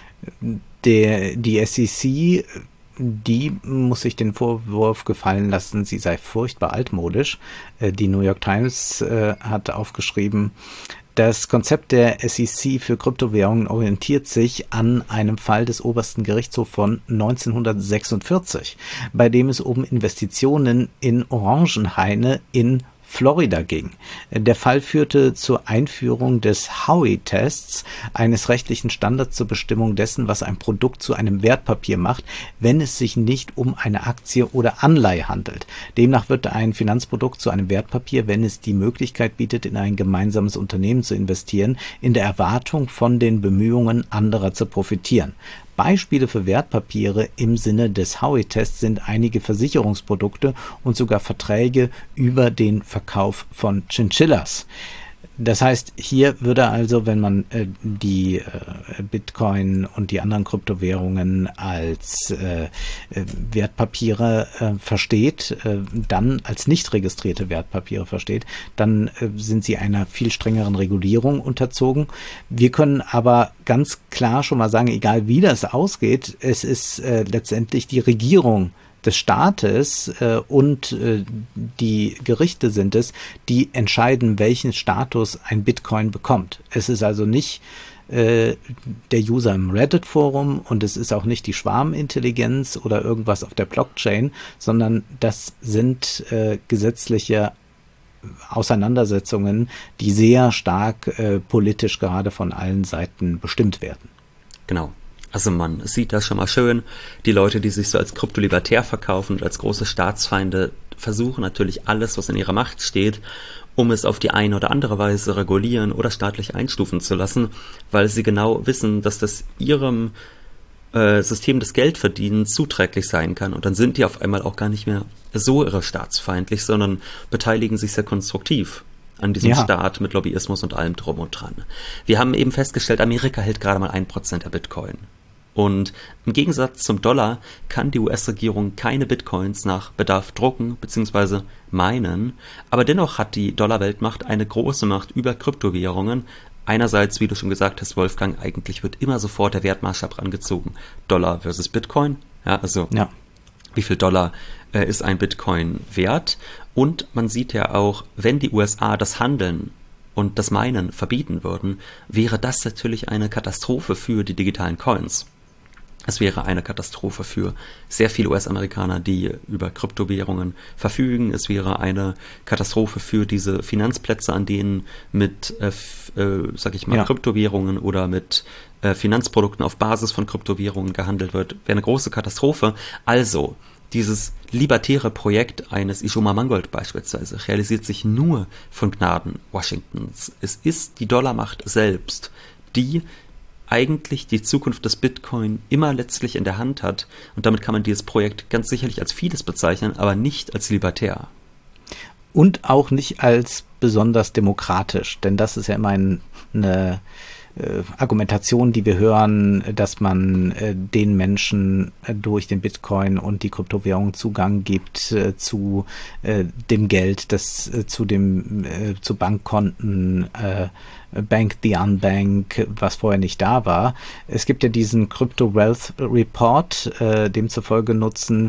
Der, die S E C, die muss sich den Vorwurf gefallen lassen, sie sei furchtbar altmodisch. Die New York Times äh, hat aufgeschrieben, das Konzept der S E C für Kryptowährungen orientiert sich an einem Fall des obersten Gerichtshofs von neunzehnhundertsechsundvierzig, bei dem es um Investitionen in Orangenhaine in Florida ging. Der Fall führte zur Einführung des Howey-Tests, eines rechtlichen Standards zur Bestimmung dessen, was ein Produkt zu einem Wertpapier macht, wenn es sich nicht um eine Aktie oder Anleihe handelt. Demnach wird ein Finanzprodukt zu einem Wertpapier, wenn es die Möglichkeit bietet, in ein gemeinsames Unternehmen zu investieren, in der Erwartung, von den Bemühungen anderer zu profitieren. Beispiele für Wertpapiere im Sinne des Howey-Tests sind einige Versicherungsprodukte und sogar Verträge über den Verkauf von Chinchillas. Das heißt, hier würde also, wenn man äh, die äh, Bitcoin und die anderen Kryptowährungen als äh, Wertpapiere äh, versteht, äh, dann als nicht registrierte Wertpapiere versteht, dann äh, sind sie einer viel strengeren Regulierung unterzogen. Wir können aber ganz klar schon mal sagen, egal wie das ausgeht, es ist äh, letztendlich die Regierung des Staates äh, und äh, die Gerichte sind es, die entscheiden, welchen Status ein Bitcoin bekommt. Es ist also nicht äh, der User im Reddit-Forum und es ist auch nicht die Schwarmintelligenz oder irgendwas auf der Blockchain, sondern das sind äh, gesetzliche Auseinandersetzungen, die sehr stark äh, politisch gerade von allen Seiten bestimmt werden. Genau. Also man sieht das schon mal schön. Die Leute, die sich so als kryptolibertär verkaufen und als große Staatsfeinde, versuchen natürlich alles, was in ihrer Macht steht, um es auf die eine oder andere Weise regulieren oder staatlich einstufen zu lassen, weil sie genau wissen, dass das ihrem äh, System des Geldverdienens zuträglich sein kann. Und dann sind die auf einmal auch gar nicht mehr so irre staatsfeindlich, sondern beteiligen sich sehr konstruktiv an diesem ja. Staat mit Lobbyismus und allem drum und dran. Wir haben eben festgestellt, Amerika hält gerade mal ein Prozent der Bitcoin. Und im Gegensatz zum Dollar kann die U S-Regierung keine Bitcoins nach Bedarf drucken bzw. minen, aber dennoch hat die Dollar-Weltmacht eine große Macht über Kryptowährungen. Einerseits, wie du schon gesagt hast, Wolfgang, eigentlich wird immer sofort der Wertmaßstab rangezogen. Dollar versus Bitcoin. Ja, also ja. wie viel Dollar äh, ist ein Bitcoin wert? Und man sieht ja auch, wenn die U S A das Handeln und das Minen verbieten würden, wäre das natürlich eine Katastrophe für die digitalen Coins. Es wäre eine Katastrophe für sehr viele U S-Amerikaner, die über Kryptowährungen verfügen. Es wäre eine Katastrophe für diese Finanzplätze, an denen mit, äh, äh, sag ich mal, ja. Kryptowährungen oder mit äh, Finanzprodukten auf Basis von Kryptowährungen gehandelt wird. Wäre eine große Katastrophe. Also, dieses libertäre Projekt eines Ijoma Mangold beispielsweise realisiert sich nur von Gnaden Washingtons. Es ist die Dollarmacht selbst, die eigentlich die Zukunft des Bitcoin immer letztlich in der Hand hat. Und damit kann man dieses Projekt ganz sicherlich als vieles bezeichnen, aber nicht als libertär. Und auch nicht als besonders demokratisch, denn das ist ja immer ein, eine äh, Argumentation, die wir hören, dass man äh, den Menschen äh, durch den Bitcoin und die Kryptowährung Zugang gibt äh, zu äh, dem Geld, das äh, zu dem äh, zu Bankkonten äh, Bank the Unbank, was vorher nicht da war. Es gibt ja diesen Crypto Wealth Report, äh, demzufolge nutzen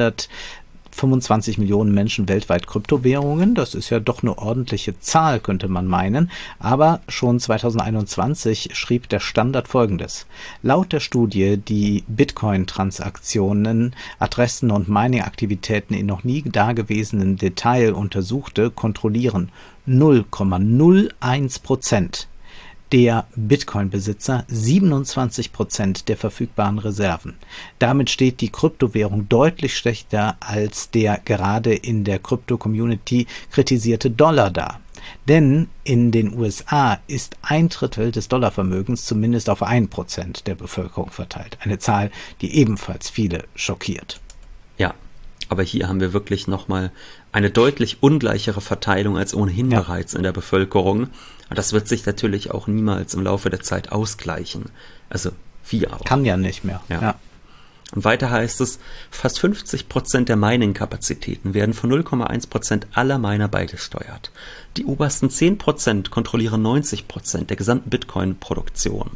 vierhundertfünfundzwanzig Millionen Menschen weltweit Kryptowährungen. Das ist ja doch eine ordentliche Zahl, könnte man meinen. Aber schon zweitausendeinundzwanzig schrieb der Standard Folgendes. Laut der Studie, die Bitcoin-Transaktionen, Adressen und Mining-Aktivitäten in noch nie dagewesenen Detail untersuchte, kontrollieren null Komma null eins Prozent der Bitcoin-Besitzer siebenundzwanzig Prozent der verfügbaren Reserven. Damit steht die Kryptowährung deutlich schlechter als der gerade in der Krypto-Community kritisierte Dollar da. Denn in den U S A ist ein Drittel des Dollarvermögens zumindest auf ein Prozent der Bevölkerung verteilt. Eine Zahl, die ebenfalls viele schockiert. Ja, aber hier haben wir wirklich nochmal eine deutlich ungleichere Verteilung als ohnehin ja. bereits in der Bevölkerung. Und das wird sich natürlich auch niemals im Laufe der Zeit ausgleichen. Also wie auch. Kann ja nicht mehr. Ja. Ja. Und weiter heißt es, fast fünfzig Prozent der Mining-Kapazitäten werden von null Komma eins Prozent aller Miner beigesteuert. Die obersten zehn Prozent kontrollieren neunzig Prozent der gesamten Bitcoin-Produktion.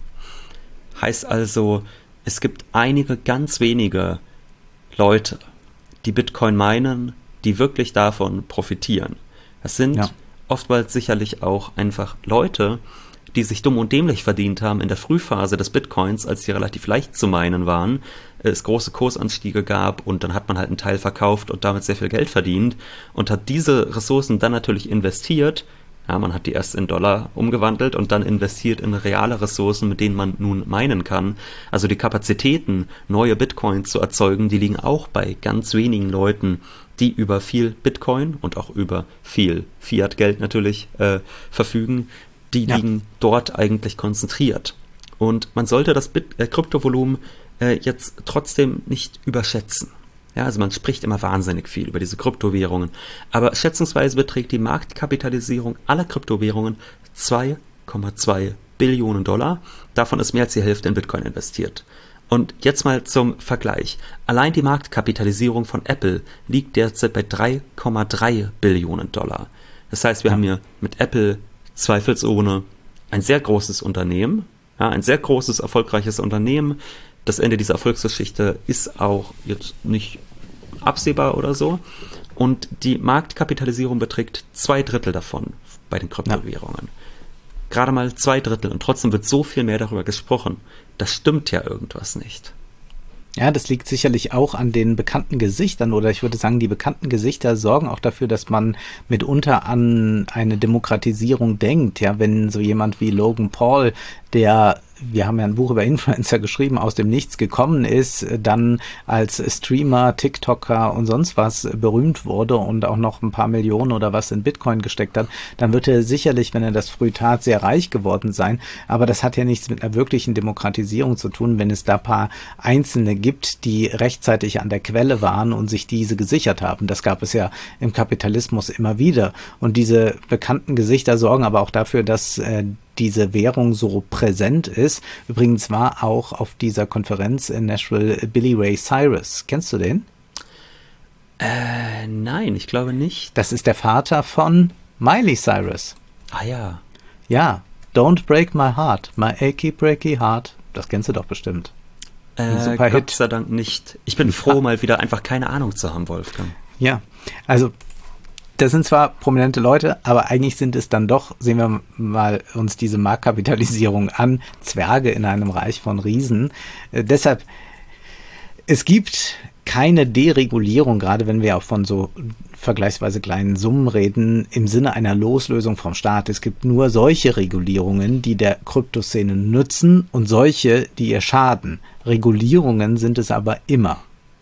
Heißt also, es gibt einige ganz wenige Leute, die Bitcoin minen, die wirklich davon profitieren. Das sind ja. oftmals sicherlich auch einfach Leute, die sich dumm und dämlich verdient haben in der Frühphase des Bitcoins, als die relativ leicht zu minen waren, es große Kursanstiege gab und dann hat man halt einen Teil verkauft und damit sehr viel Geld verdient und hat diese Ressourcen dann natürlich investiert. Ja, man hat die erst in Dollar umgewandelt und dann investiert in reale Ressourcen, mit denen man nun minen kann. Also die Kapazitäten, neue Bitcoins zu erzeugen, die liegen auch bei ganz wenigen Leuten, die über viel Bitcoin und auch über viel Fiat-Geld natürlich äh, verfügen. Die ja. liegen dort eigentlich konzentriert. Und man sollte das Bit- äh, Kryptovolumen äh, jetzt trotzdem nicht überschätzen. Ja, also man spricht immer wahnsinnig viel über diese Kryptowährungen, aber schätzungsweise beträgt die Marktkapitalisierung aller Kryptowährungen zwei Komma zwei Billionen Dollar. Davon ist mehr als die Hälfte in Bitcoin investiert. Und jetzt mal zum Vergleich. Allein die Marktkapitalisierung von Apple liegt derzeit bei drei Komma drei Billionen Dollar. Das heißt, wir ja. haben hier mit Apple zweifelsohne ein sehr großes Unternehmen, ja, ein sehr großes, erfolgreiches Unternehmen. Das Ende dieser Erfolgsgeschichte ist auch jetzt nicht absehbar oder so. Und die Marktkapitalisierung beträgt zwei Drittel davon bei den Kryptowährungen. Ja. Gerade mal zwei Drittel. Und trotzdem wird so viel mehr darüber gesprochen. Das stimmt ja irgendwas nicht. Ja, das liegt sicherlich auch an den bekannten Gesichtern oder ich würde sagen, die bekannten Gesichter sorgen auch dafür, dass man mitunter an eine Demokratisierung denkt. Ja, wenn so jemand wie Logan Paul, der wir haben ja ein Buch über Influencer geschrieben, aus dem Nichts gekommen ist, dann als Streamer, TikToker und sonst was berühmt wurde und auch noch ein paar Millionen oder was in Bitcoin gesteckt hat, dann wird er sicherlich, wenn er das früh tat, sehr reich geworden sein. Aber das hat ja nichts mit einer wirklichen Demokratisierung zu tun, wenn es da paar Einzelne gibt, die rechtzeitig an der Quelle waren und sich diese gesichert haben. Das gab es ja im Kapitalismus immer wieder. Und diese bekannten Gesichter sorgen aber auch dafür, dass äh, diese Währung so präsent ist. Übrigens war auch auf dieser Konferenz in Nashville Billy Ray Cyrus. Kennst du den? Äh, nein, ich glaube nicht. Das ist der Vater von Miley Cyrus. Ah ja. Ja, Don't Break My Heart, My Achy Breaky Heart. Das kennst du doch bestimmt. Äh, Gott sei Dank nicht. Ich bin froh, mal wieder einfach keine Ahnung zu haben, Wolfgang. Ja, also das sind zwar prominente Leute, aber eigentlich sind es dann doch, sehen wir mal uns diese Marktkapitalisierung an, Zwerge in einem Reich von Riesen. Äh, deshalb, es gibt keine Deregulierung, gerade wenn wir auch von so vergleichsweise kleinen Summen reden, im Sinne einer Loslösung vom Staat. Es gibt nur solche Regulierungen, die der Kryptoszene nützen und solche, die ihr schaden. Regulierungen sind es aber immer.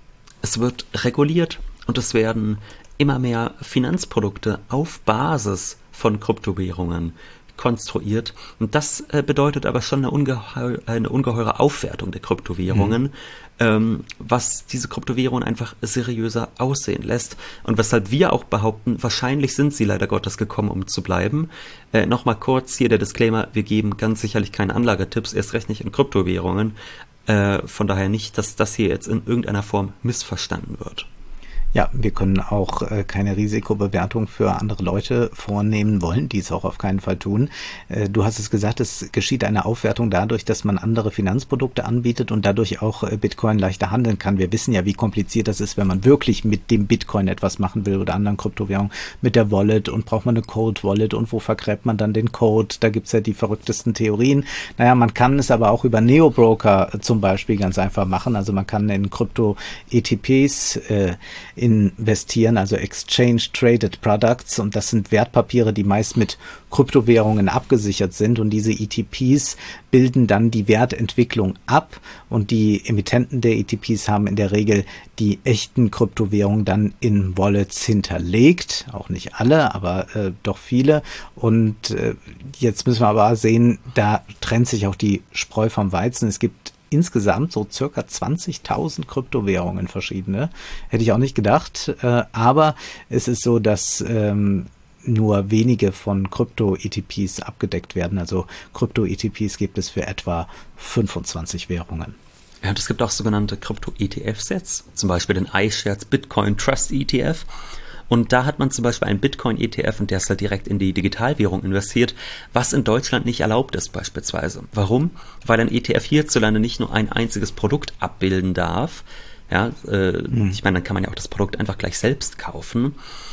Es wird reguliert und es werden immer mehr Finanzprodukte auf Basis von Kryptowährungen konstruiert. Und das äh, bedeutet aber schon eine, ungeheu eine ungeheure Aufwertung der Kryptowährungen, mhm. ähm, was diese Kryptowährungen einfach seriöser aussehen lässt. Und weshalb wir auch behaupten, wahrscheinlich sind sie leider Gottes gekommen, um zu bleiben. Äh, Nochmal kurz hier der Disclaimer, wir geben ganz sicherlich keine Anlagetipps, erst recht nicht in Kryptowährungen. Äh, von daher nicht, dass das hier jetzt in irgendeiner Form missverstanden wird. Ja, wir können auch äh, keine Risikobewertung für andere Leute vornehmen, wollen dies auch auf keinen Fall tun. Äh, du hast es gesagt, es geschieht eine Aufwertung dadurch, dass man andere Finanzprodukte anbietet und dadurch auch äh, Bitcoin leichter handeln kann. Wir wissen ja, wie kompliziert das ist, wenn man wirklich mit dem Bitcoin etwas machen will oder anderen Kryptowährungen, mit der Wallet, und braucht man eine Cold Wallet und wo vergräbt man dann den Code? Da gibt's ja die verrücktesten Theorien. Naja, man kann es aber auch über Neo-Broker äh, zum Beispiel ganz einfach machen. Also man kann in Krypto-E T Ps äh, investieren, also Exchange Traded Products, und das sind Wertpapiere, die meist mit Kryptowährungen abgesichert sind, und diese E T Ps bilden dann die Wertentwicklung ab, und die Emittenten der E T Ps haben in der Regel die echten Kryptowährungen dann in Wallets hinterlegt, auch nicht alle, aber äh, doch viele, und äh, jetzt müssen wir aber sehen, da trennt sich auch die Spreu vom Weizen. Es gibt insgesamt so circa zwanzigtausend Kryptowährungen verschiedene. Hätte ich auch nicht gedacht. Äh, aber es ist so, dass ähm, nur wenige von Krypto-E T Ps abgedeckt werden. Also Krypto-E T Ps gibt es für etwa fünfundzwanzig Währungen. Ja, und es gibt auch sogenannte Krypto-E T F-Sets, zum Beispiel den iShares Bitcoin Trust E T F. Und da hat man zum Beispiel einen Bitcoin-E T F, und der ist halt direkt in die Digitalwährung investiert, was in Deutschland nicht erlaubt ist beispielsweise. Warum? Weil ein E T F hierzulande nicht nur ein einziges Produkt abbilden darf. Ja, äh, hm. ich meine, dann kann man ja auch das Produkt einfach gleich selbst kaufen.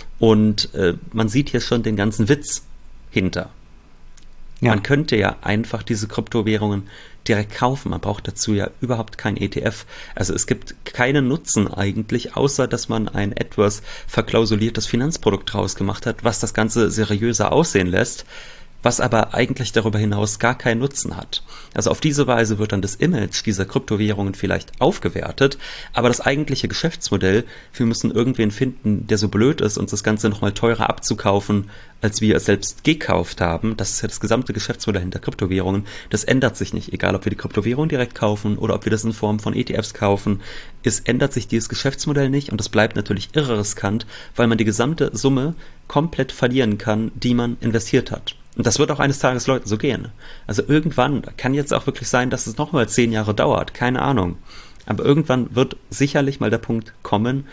Und äh, man sieht hier schon den ganzen Witz hinter. Ja. Man könnte ja einfach diese Kryptowährungen direkt kaufen. Man braucht dazu ja überhaupt kein E T F. Also es gibt keinen Nutzen eigentlich, außer dass man ein etwas verklausuliertes Finanzprodukt draus gemacht hat, was das Ganze seriöser aussehen lässt, was aber eigentlich darüber hinaus gar keinen Nutzen hat. Also auf diese Weise wird dann das Image dieser Kryptowährungen vielleicht aufgewertet, aber das eigentliche Geschäftsmodell, wir müssen irgendwen finden, der so blöd ist, uns das Ganze nochmal teurer abzukaufen, als wir es selbst gekauft haben. Das ist ja das gesamte Geschäftsmodell hinter Kryptowährungen. Das ändert sich nicht, egal ob wir die Kryptowährung direkt kaufen oder ob wir das in Form von E T Fs kaufen. Es ändert sich dieses Geschäftsmodell nicht, und es bleibt natürlich irre riskant, weil man die gesamte Summe komplett verlieren kann, die man investiert hat. Und das wird auch eines Tages Leuten so gehen. Also irgendwann, kann jetzt auch wirklich sein, dass es nochmal zehn Jahre dauert, keine Ahnung. Aber irgendwann wird sicherlich mal der Punkt kommen,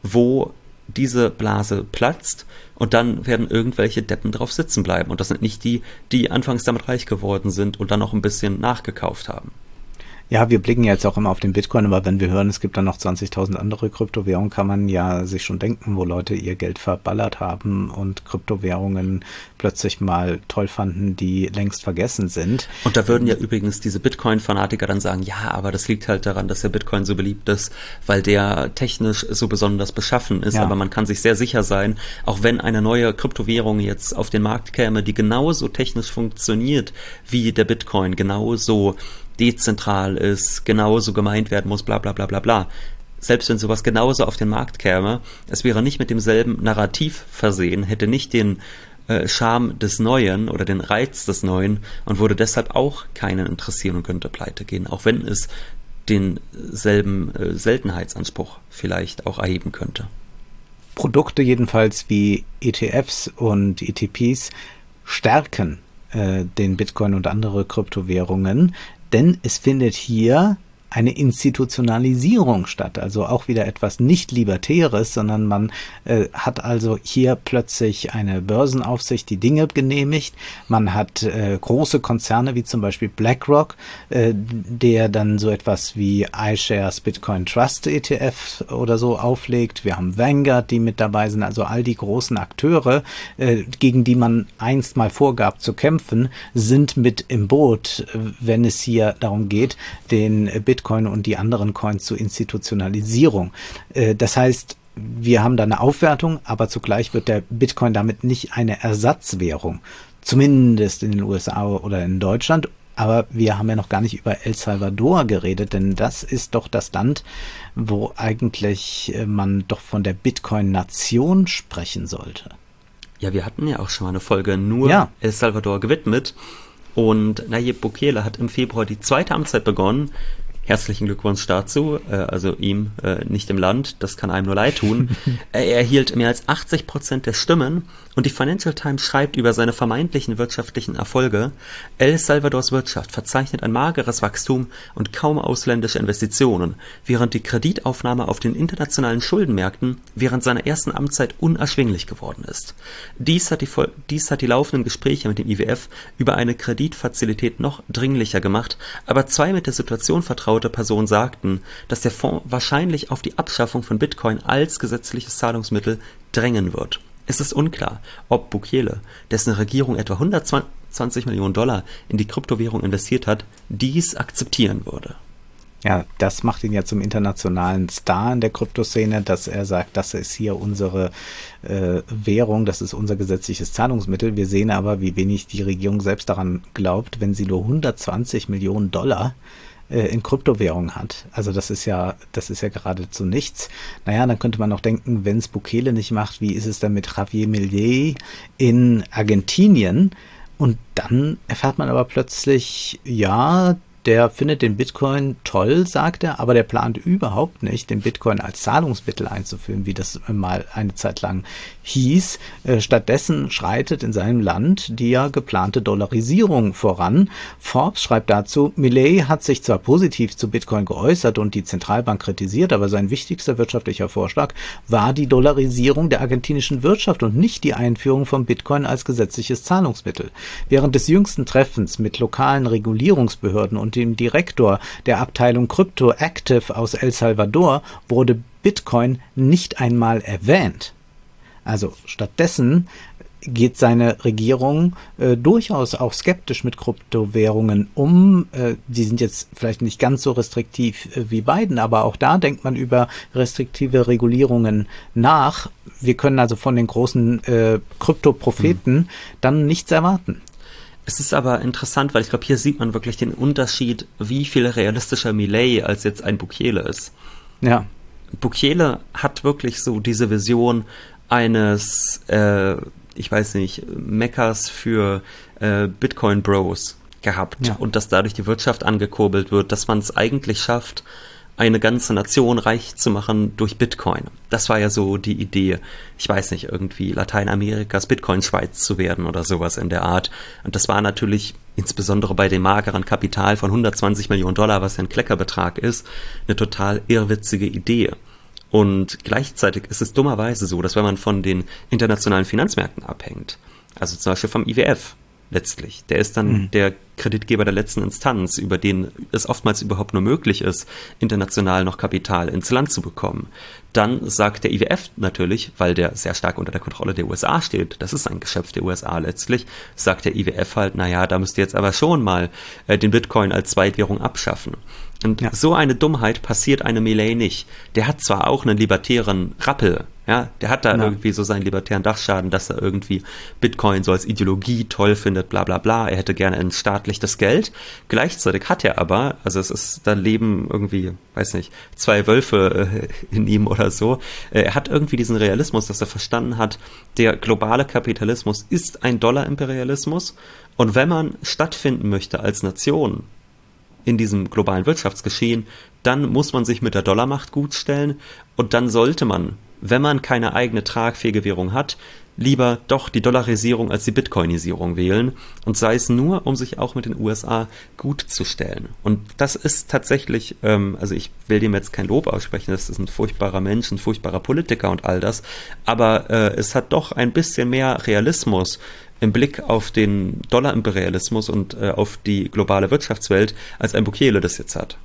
wo diese Blase platzt, und dann werden irgendwelche Deppen drauf sitzen bleiben. Und das sind nicht die, die anfangs damit reich geworden sind und dann noch ein bisschen nachgekauft haben. Ja, wir blicken jetzt auch immer auf den Bitcoin, aber wenn wir hören, es gibt dann noch zwanzigtausend andere Kryptowährungen, kann man ja sich schon denken, wo Leute ihr Geld verballert haben und Kryptowährungen plötzlich mal toll fanden, die längst vergessen sind. Und da würden ja übrigens diese Bitcoin-Fanatiker dann sagen, ja, aber das liegt halt daran, dass der Bitcoin so beliebt ist, weil der technisch so besonders beschaffen ist. Ja. Aber man kann sich sehr sicher sein, auch wenn eine neue Kryptowährung jetzt auf den Markt käme, die genauso technisch funktioniert wie der Bitcoin, genauso dezentral ist, genauso gemeint werden muss, bla bla bla bla bla. Selbst wenn sowas genauso auf den Markt käme, es wäre nicht mit demselben Narrativ versehen, hätte nicht den äh, Charme des Neuen oder den Reiz des Neuen und würde deshalb auch keinen interessieren und könnte pleite gehen, auch wenn es denselben äh, Seltenheitsanspruch vielleicht auch erheben könnte. Produkte jedenfalls wie E T Fs und E T Ps stärken äh, den Bitcoin und andere Kryptowährungen, denn es findet hier eine Institutionalisierung statt, also auch wieder etwas nicht Libertäres, sondern man äh, hat also hier plötzlich eine Börsenaufsicht, die Dinge genehmigt. Man hat äh, große Konzerne wie zum Beispiel BlackRock, äh, der dann so etwas wie iShares Bitcoin Trust E T F oder so auflegt. Wir haben Vanguard, die mit dabei sind, also all die großen Akteure, äh, gegen die man einst mal vorgab zu kämpfen, sind mit im Boot, wenn es hier darum geht, den Bitcoin Bitcoin und die anderen Coins zur Institutionalisierung. Das heißt, wir haben da eine Aufwertung, aber zugleich wird der Bitcoin damit nicht eine Ersatzwährung, zumindest in den U S A oder in Deutschland. Aber wir haben ja noch gar nicht über El Salvador geredet, denn das ist doch das Land, wo eigentlich man doch von der Bitcoin-Nation sprechen sollte. Ja, wir hatten ja auch schon mal eine Folge nur ja. El Salvador gewidmet. Und Nayib Bukele hat im Februar die zweite Amtszeit begonnen. Herzlichen Glückwunsch dazu, äh, also ihm äh, nicht im Land, das kann einem nur leid tun. Er erhielt mehr als achtzig Prozent der Stimmen und die Financial Times schreibt über seine vermeintlichen wirtschaftlichen Erfolge: El Salvadors Wirtschaft verzeichnet ein mageres Wachstum und kaum ausländische Investitionen, während die Kreditaufnahme auf den internationalen Schuldenmärkten während seiner ersten Amtszeit unerschwinglich geworden ist. Dies hat die, dies hat die laufenden Gespräche mit dem I W F über eine Kreditfazilität noch dringlicher gemacht, aber zwei mit der Situation vertraute Personen sagten, dass der Fonds wahrscheinlich auf die Abschaffung von Bitcoin als gesetzliches Zahlungsmittel drängen wird. Es ist unklar, ob Bukele, dessen Regierung etwa hundertzwanzig Millionen Dollar in die Kryptowährung investiert hat, dies akzeptieren würde. Ja, das macht ihn ja zum internationalen Star in der Kryptoszene, dass er sagt, das ist hier unsere äh, Währung, das ist unser gesetzliches Zahlungsmittel. Wir sehen aber, wie wenig die Regierung selbst daran glaubt, wenn sie nur hundertzwanzig Millionen Dollar in Kryptowährung hat. Also das ist ja, das ist ja geradezu nichts. Naja, dann könnte man noch denken, wenn es Bukele nicht macht, wie ist es dann mit Javier Milei in Argentinien? Und dann erfährt man aber plötzlich, ja, der findet den Bitcoin toll, sagt er, aber der plant überhaupt nicht, den Bitcoin als Zahlungsmittel einzuführen, wie das mal eine Zeit lang hieß. Stattdessen schreitet in seinem Land die ja geplante Dollarisierung voran. Forbes schreibt dazu, Milei hat sich zwar positiv zu Bitcoin geäußert und die Zentralbank kritisiert, aber sein wichtigster wirtschaftlicher Vorschlag war die Dollarisierung der argentinischen Wirtschaft und nicht die Einführung von Bitcoin als gesetzliches Zahlungsmittel. Während des jüngsten Treffens mit lokalen Regulierungsbehörden und dem Direktor der Abteilung Crypto Active aus El Salvador wurde Bitcoin nicht einmal erwähnt. Also stattdessen geht seine Regierung äh, durchaus auch skeptisch mit Kryptowährungen um. Äh, die sind jetzt vielleicht nicht ganz so restriktiv äh, wie Biden, aber auch da denkt man über restriktive Regulierungen nach. Wir können also von den großen äh, Kryptopropheten mhm. dann nichts erwarten. Es ist aber interessant, weil ich glaube, hier sieht man wirklich den Unterschied, wie viel realistischer Milei als jetzt ein Bukele ist. Ja. Bukele hat wirklich so diese Vision eines, äh, ich weiß nicht, Meckers für äh, Bitcoin-Bros gehabt ja. und dass dadurch die Wirtschaft angekurbelt wird, dass man es eigentlich schafft, eine ganze Nation reich zu machen durch Bitcoin. Das war ja so die Idee, ich weiß nicht, irgendwie Lateinamerikas Bitcoin-Schweiz zu werden oder sowas in der Art. Und das war natürlich insbesondere bei dem mageren Kapital von hundertzwanzig Millionen Dollar, was ja ein Kleckerbetrag ist, eine total irrwitzige Idee. Und gleichzeitig ist es dummerweise so, dass wenn man von den internationalen Finanzmärkten abhängt, also zum Beispiel vom I W F, letztlich. Der ist dann mhm. der Kreditgeber der letzten Instanz, über den es oftmals überhaupt nur möglich ist, international noch Kapital ins Land zu bekommen. Dann sagt der I W F natürlich, weil der sehr stark unter der Kontrolle der U S A steht, das ist ein Geschöpf der U S A letztlich, sagt der I W F halt, naja, da müsst ihr jetzt aber schon mal äh, den Bitcoin als Zweitwährung abschaffen. Und ja. so eine Dummheit passiert einem Milei nicht. Der hat zwar auch einen libertären Rappel, ja, der hat da ja. irgendwie so seinen libertären Dachschaden, dass er irgendwie Bitcoin so als Ideologie toll findet, bla bla bla, er hätte gerne ein staatliches Geld. Gleichzeitig hat er aber, also es ist, da leben irgendwie, weiß nicht, zwei Wölfe äh, in ihm oder so, äh, er hat irgendwie diesen Realismus, dass er verstanden hat, der globale Kapitalismus ist ein Dollar-Imperialismus und wenn man stattfinden möchte als Nation, in diesem globalen Wirtschaftsgeschehen, dann muss man sich mit der Dollarmacht gutstellen und dann sollte man, wenn man keine eigene tragfähige Währung hat, lieber doch die Dollarisierung als die Bitcoinisierung wählen und sei es nur, um sich auch mit den U S A gut zu stellen. Und das ist tatsächlich, ähm, also ich will dem jetzt kein Lob aussprechen, das ist ein furchtbarer Mensch, ein furchtbarer Politiker und all das, aber äh, es hat doch ein bisschen mehr Realismus im Blick auf den Dollar-Imperialismus und äh, auf die globale Wirtschaftswelt, als ein Bukele das jetzt hat.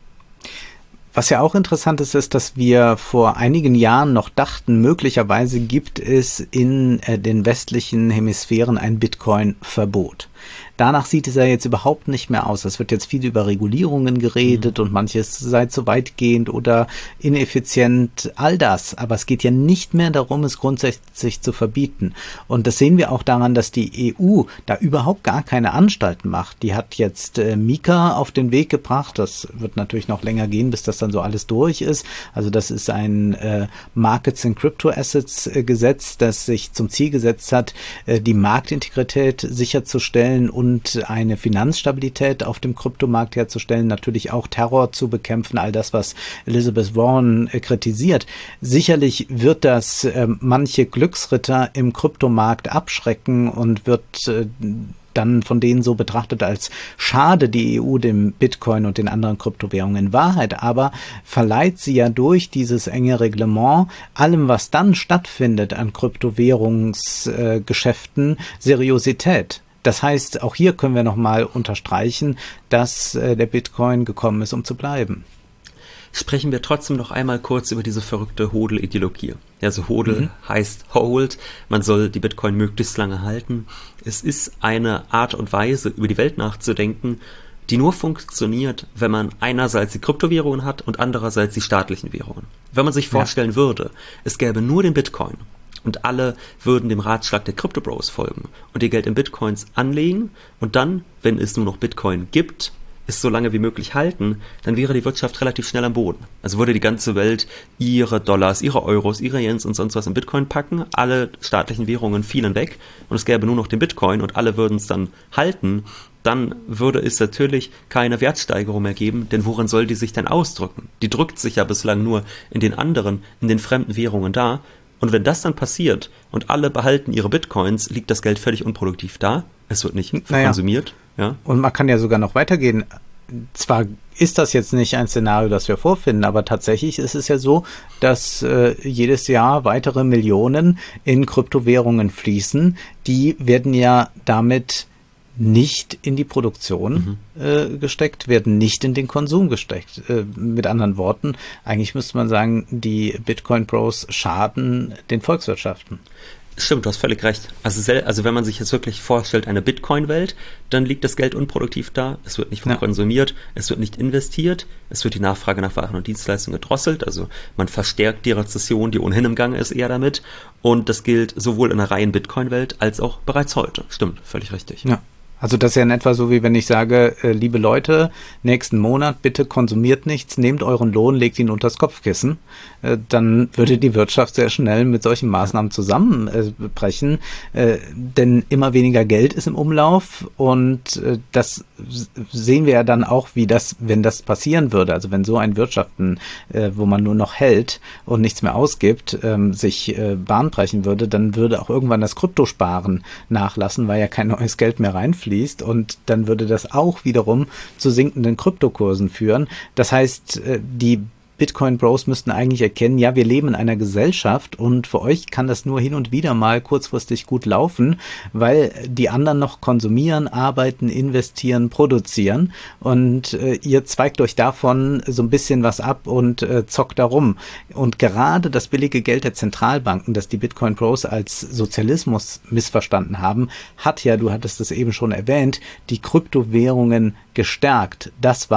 Was ja auch interessant ist, ist, dass wir vor einigen Jahren noch dachten, möglicherweise gibt es in äh, den westlichen Hemisphären ein Bitcoin-Verbot. Danach sieht es ja jetzt überhaupt nicht mehr aus. Es wird jetzt viel über Regulierungen geredet mhm. und manches sei zu weitgehend oder ineffizient, all das. Aber es geht ja nicht mehr darum, es grundsätzlich zu verbieten. Und das sehen wir auch daran, dass die E U da überhaupt gar keine Anstalten macht. Die hat jetzt äh, Mika auf den Weg gebracht. Das wird natürlich noch länger gehen, bis das dann so alles durch ist. Also das ist ein äh, Markets in Crypto Assets äh, Gesetz, das sich zum Ziel gesetzt hat, äh, die Marktintegrität sicherzustellen und eine Finanzstabilität auf dem Kryptomarkt herzustellen, natürlich auch Terror zu bekämpfen, all das, was Elizabeth Warren äh, kritisiert. Sicherlich wird das äh, manche Glücksritter im Kryptomarkt abschrecken und wird äh, dann von denen so betrachtet, als schade die E U dem Bitcoin und den anderen Kryptowährungen. In Wahrheit aber verleiht sie ja durch dieses enge Reglement allem, was dann stattfindet an Kryptowährungsgeschäften, äh, Seriosität. Das heißt, auch hier können wir nochmal unterstreichen, dass äh, der Bitcoin gekommen ist, um zu bleiben. Sprechen wir trotzdem noch einmal kurz über diese verrückte Hodl-Ideologie. Also Hodl mhm. heißt Hold, man soll die Bitcoin möglichst lange halten. Es ist eine Art und Weise, über die Welt nachzudenken, die nur funktioniert, wenn man einerseits die Kryptowährungen hat und andererseits die staatlichen Währungen. Wenn man sich vorstellen ja. würde, es gäbe nur den Bitcoin, und alle würden dem Ratschlag der Crypto Bros folgen und ihr Geld in Bitcoins anlegen und dann, wenn es nur noch Bitcoin gibt, es so lange wie möglich halten, dann wäre die Wirtschaft relativ schnell am Boden. Also würde die ganze Welt ihre Dollars, ihre Euros, ihre Yens und sonst was in Bitcoin packen, alle staatlichen Währungen fielen weg und es gäbe nur noch den Bitcoin und alle würden es dann halten, dann würde es natürlich keine Wertsteigerung mehr geben, denn worin soll die sich denn ausdrücken? Die drückt sich ja bislang nur in den anderen, in den fremden Währungen da. Und wenn das dann passiert und alle behalten ihre Bitcoins, liegt das Geld völlig unproduktiv da. Es wird nicht naja. konsumiert. Ja. Und man kann ja sogar noch weitergehen. Zwar ist das jetzt nicht ein Szenario, das wir vorfinden, aber tatsächlich ist es ja so, dass äh, jedes Jahr weitere Millionen in Kryptowährungen fließen. Die werden ja damit nicht in die Produktion mhm. äh, gesteckt, werden nicht in den Konsum gesteckt. Äh, mit anderen Worten, eigentlich müsste man sagen, die Bitcoin-Pros schaden den Volkswirtschaften. Stimmt, du hast völlig recht. Also, sel- also wenn man sich jetzt wirklich vorstellt, eine Bitcoin-Welt, dann liegt das Geld unproduktiv da, es wird nicht ja. konsumiert, es wird nicht investiert, es wird die Nachfrage nach Waren und Dienstleistungen gedrosselt, also man verstärkt die Rezession, die ohnehin im Gange ist, eher damit. Und das gilt sowohl in der reinen Bitcoin-Welt als auch bereits heute. Stimmt, völlig richtig. Ja. Also das ist ja in etwa so, wie wenn ich sage, äh, liebe Leute, nächsten Monat bitte konsumiert nichts, nehmt euren Lohn, legt ihn unters Kopfkissen. Äh, dann würde die Wirtschaft sehr schnell mit solchen Maßnahmen zusammenbrechen. Äh, denn immer weniger Geld ist im Umlauf und äh, das sehen wir ja dann auch, wie das, wenn das passieren würde. Also wenn so ein Wirtschaften, äh, wo man nur noch hält und nichts mehr ausgibt, ähm, sich äh, Bahn brechen würde, dann würde auch irgendwann das Kryptosparen nachlassen, weil ja kein neues Geld mehr reinfließt. Und dann würde das auch wiederum zu sinkenden Kryptokursen führen. Das heißt, die Bitcoin-Bros müssten eigentlich erkennen, ja, wir leben in einer Gesellschaft und für euch kann das nur hin und wieder mal kurzfristig gut laufen, weil die anderen noch konsumieren, arbeiten, investieren, produzieren und äh, ihr zweigt euch davon so ein bisschen was ab und äh, zockt darum. Und gerade das billige Geld der Zentralbanken, das die Bitcoin-Pros als Sozialismus missverstanden haben, hat ja, du hattest es eben schon erwähnt, die Kryptowährungen gestärkt. Das war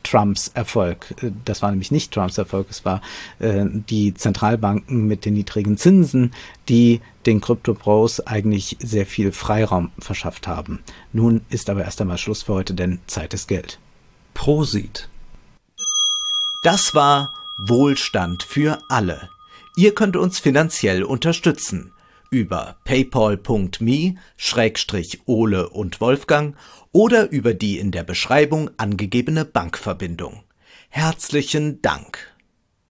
Trumps Erfolg. Das war nämlich nicht Trumps Erfolg, es war äh, die Zentralbanken mit den niedrigen Zinsen, die den Krypto-Bros eigentlich sehr viel Freiraum verschafft haben. Nun ist aber erst einmal Schluss für heute, denn Zeit ist Geld. Prosit. Das war Wohlstand für alle. Ihr könnt uns finanziell unterstützen über paypal punkt me Schrägstrich Ole und Wolfgang oder über die in der Beschreibung angegebene Bankverbindung. Herzlichen Dank.